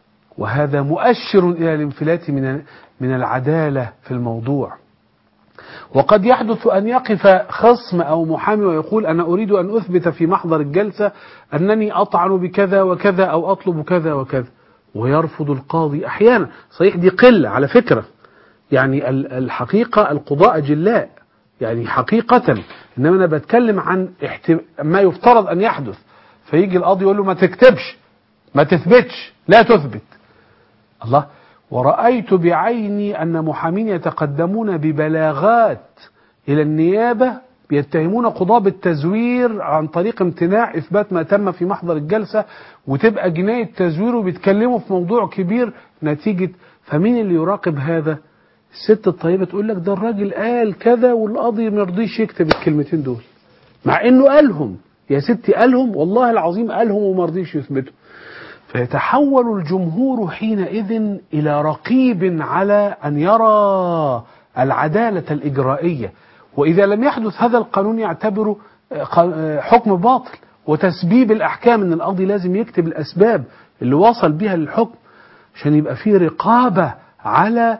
وهذا مؤشر إلى الانفلات من العدالة في الموضوع. وقد يحدث أن يقف خصم أو محامي ويقول أنا أريد أن أثبت في محضر الجلسة أنني أطعن بكذا وكذا أو أطلب كذا وكذا، ويرفض القاضي أحيانا. صحيح دي قلة على فكرة، يعني الحقيقة القضاء أجلاء يعني حقيقة، إنما أنا بتكلم عن ما يفترض أن يحدث. فيجي القاضي يقول له ما تكتبش، ما تثبتش، لا تثبت. الله، ورأيت بعيني أن محامين يتقدمون ببلاغات إلى النيابة بيتهمون قضاة بالتزوير عن طريق امتناع إثبات ما تم في محضر الجلسة، وتبقى جناية تزوير وبيتكلموا في موضوع كبير نتيجة. فمين اللي يراقب هذا؟ الست الطيبة تقول لك ده الراجل قال كذا والقاضي ما رضيش يكتب الكلمتين دول، مع انه قالهم يا ستي، قالهم والله العظيم قالهم وما رضيش يثبتوا. فيتحول الجمهور حينئذ إلى رقيب على أن يرى العدالة الإجرائية، وإذا لم يحدث هذا القانون يعتبره حكم باطل وتسبيب الأحكام، أن القاضي لازم يكتب الأسباب اللي وصل بها للحكم عشان يبقى فيه رقابة على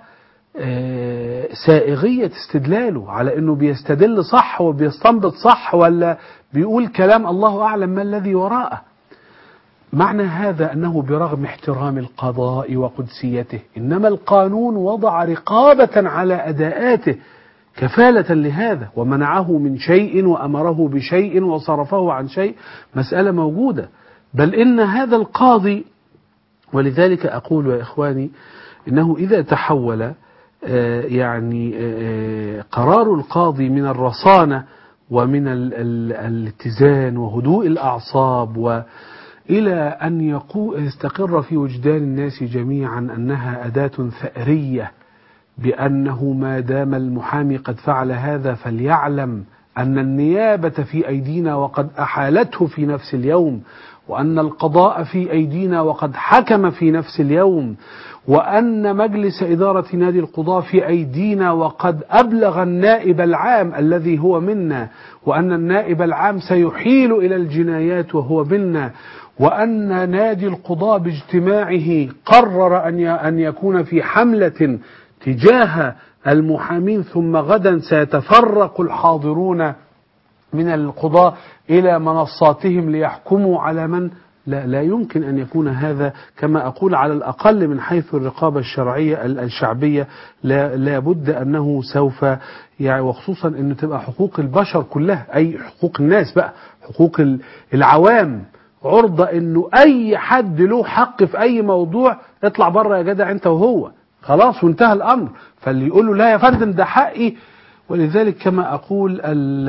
سائغية استدلاله، على أنه بيستدل صح وبيستنبط صح ولا بيقول كلام الله أعلم ما الذي وراءه. معنى هذا أنه برغم احترام القضاء وقدسيته، إنما القانون وضع رقابة على أداءاته كفالة لهذا، ومنعه من شيء وأمره بشيء وصرفه عن شيء، مسألة موجودة. بل إن هذا القاضي، ولذلك أقول يا إخواني إنه إذا تحول يعني قرار القاضي من الرصانة ومن الاتزان وهدوء الأعصاب وإلى أن يستقر في وجدان الناس جميعا أنها أداة ثأرية، بأنه ما دام المحامي قد فعل هذا فليعلم أن النيابة في أيدينا وقد أحالته في نفس اليوم، وأن القضاء في أيدينا وقد حكم في نفس اليوم، وأن مجلس إدارة نادي القضاء في أيدينا وقد أبلغ النائب العام الذي هو منا، وأن النائب العام سيحيل إلى الجنايات وهو منا، وأن نادي القضاء باجتماعه قرر أن يكون في حملة تجاه المحامين، ثم غدا سيتفرق الحاضرون من القضاء إلى منصاتهم ليحكموا على من. لا يمكن أن يكون هذا كما أقول على الأقل من حيث الرقابة الشرعية الشعبية. لا بد أنه سوف يعني، وخصوصا أن تبقى حقوق البشر كلها، أي حقوق الناس بقى، حقوق العوام، عرضة أنه أي حد له حق في أي موضوع اطلع بره يا جدع أنت وهو، خلاص وانتهى الأمر. فاللي يقول له لا يا فندم ده حقي. ولذلك كما أقول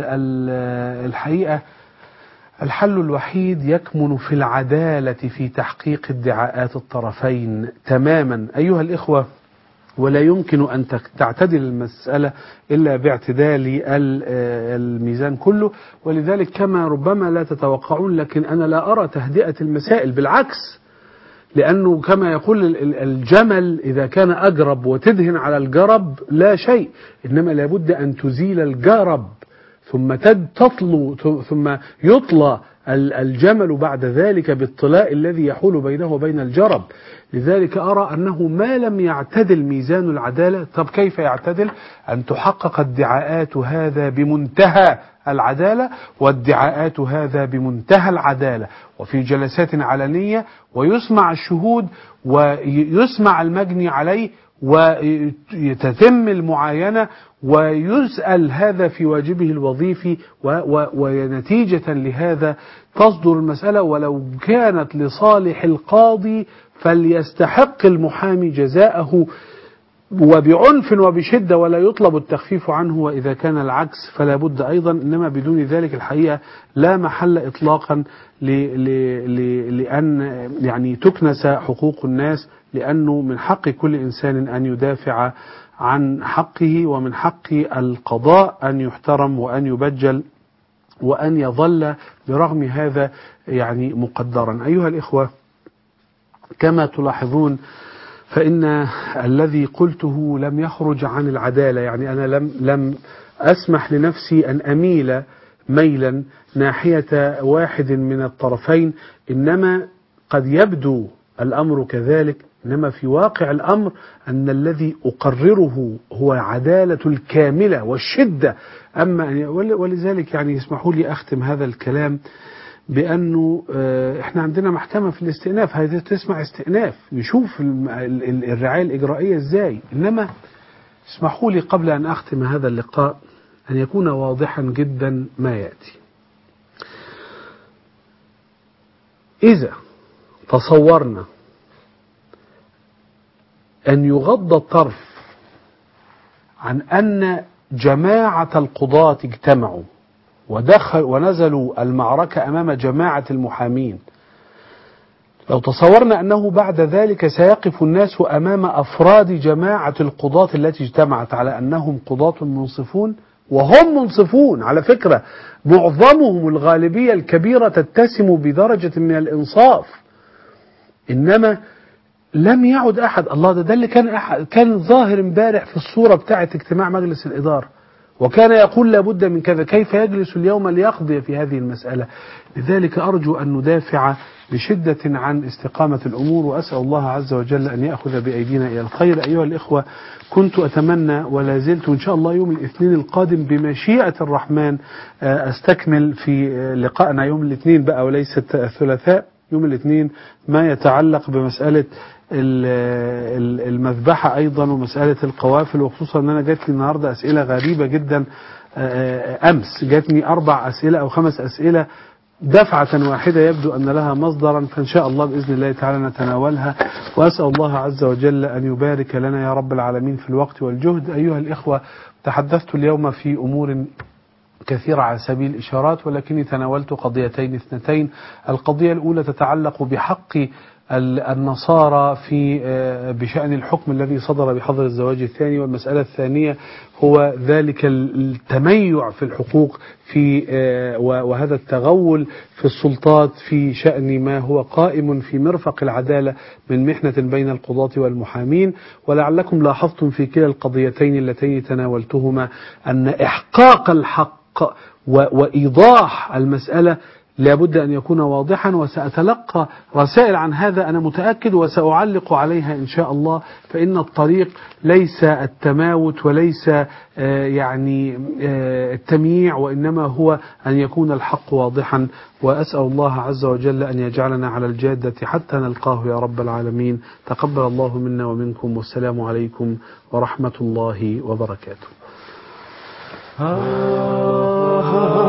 الحقيقة الحل الوحيد يكمن في العدالة في تحقيق ادعاءات الطرفين تماما أيها الإخوة، ولا يمكن أن تعتدل المسألة إلا باعتدال الميزان كله. ولذلك كما ربما لا تتوقعون، لكن أنا لا أرى تهدئة المسائل، بالعكس، لأنه كما يقول الجمل إذا كان أجرب وتدهن على الجرب لا شيء، إنما لابد أن تزيل الجرب ثم يطلى الجمل بعد ذلك بالطلاء الذي يحول بينه وبين الجرب. لذلك أرى أنه ما لم يعتدل ميزان العدالة، طب كيف يعتدل؟ أن تحقق ادعاءات هذا بمنتهى العدالة وادعاءات هذا بمنتهى العدالة، وفي جلسات علنية، ويسمع الشهود ويسمع المجني عليه وتتم المعاينة ويسأل هذا في واجبه الوظيفي، ونتيجة لهذا تصدر المسألة، ولو كانت لصالح القاضي فليستحق المحامي جزاءه وبعنف وبشدة ولا يطلب التخفيف عنه، وإذا كان العكس فلا بد أيضا. إنما بدون ذلك الحقيقة لا محل إطلاقا لأن يعني تكنس حقوق الناس، لأنه من حق كل إنسان أن يدافع عن حقه، ومن حق القضاء أن يحترم وأن يبجل وأن يظل برغم هذا يعني مقدرا. أيها الإخوة، كما تلاحظون فإن الذي قلته لم يخرج عن العدالة، يعني أنا لم أسمح لنفسي أن أميل ميلا ناحية واحد من الطرفين، إنما قد يبدو الأمر كذلك إنما في واقع الأمر أن الذي أقرره هو عدالة الكاملة والشدة. أما ولذلك يعني يسمحوا لي أختم هذا الكلام بأنه إحنا عندنا محكمة في الاستئناف، هذه تسمع استئناف يشوف الرعاية الإجرائية إزاي. إنما اسمحوا لي قبل أن أختم هذا اللقاء أن يكون واضحا جدا ما يأتي. إذا تصورنا أن يغض الطرف عن أن جماعة القضاة اجتمعوا ونزلوا المعركة أمام جماعة المحامين، لو تصورنا أنه بعد ذلك سيقف الناس أمام أفراد جماعة القضاة التي اجتمعت على أنهم قضاة منصفون، وهم منصفون على فكرة، معظمهم الغالبية الكبيرة تتسم بدرجة من الإنصاف، إنما لم يعد أحد. الله ده اللي كان ظاهر امبارح في الصورة بتاعة اجتماع مجلس الإدارة، وكان يقول لابد من كذا، كيف يجلس اليوم ليقضي في هذه المسألة؟ لذلك أرجو أن ندافع بشدة عن استقامة الأمور، وأسأل الله عز وجل أن يأخذ بأيدينا إلى الخير. أيها الإخوة، كنت أتمنى ولا زلت إن شاء الله يوم الاثنين القادم بمشيئة الرحمن أستكمل في لقائنا يوم الاثنين بقى وليس الثلاثاء، يوم الاثنين ما يتعلق بمسألة المذبحة أيضا ومسألة القوافل، وخصوصا أن أنا جاتني النهاردة أسئلة غريبة جدا. أمس جاتني 4 أسئلة أو 5 أسئلة دفعة واحدة يبدو أن لها مصدرا، فإن شاء الله بإذن الله تعالى نتناولها، وأسأل الله عز وجل أن يبارك لنا يا رب العالمين في الوقت والجهد. أيها الإخوة، تحدثت اليوم في أمور كثيرة على سبيل الإشارات، ولكني تناولت قضيتين اثنتين. القضية الأولى تتعلق بحق النصارى بشأن الحكم الذي صدر بحظر الزواج الثاني، والمسألة الثانية هو ذلك التميع في الحقوق وهذا التغول في السلطات في شأن ما هو قائم في مرفق العدالة من محنة بين القضاة والمحامين. ولعلكم لاحظتم في كلا القضيتين اللتين تناولتهما أن إحقاق الحق وإيضاح المسألة لابد أن يكون واضحا، وسأتلقى رسائل عن هذا أنا متأكد، وسأعلق عليها إن شاء الله. فإن الطريق ليس التماوت وليس التمييع، وإنما هو أن يكون الحق واضحا. وأسأل الله عز وجل أن يجعلنا على الجادة حتى نلقاه يا رب العالمين. تقبل الله منا ومنكم، والسلام عليكم ورحمة الله وبركاته.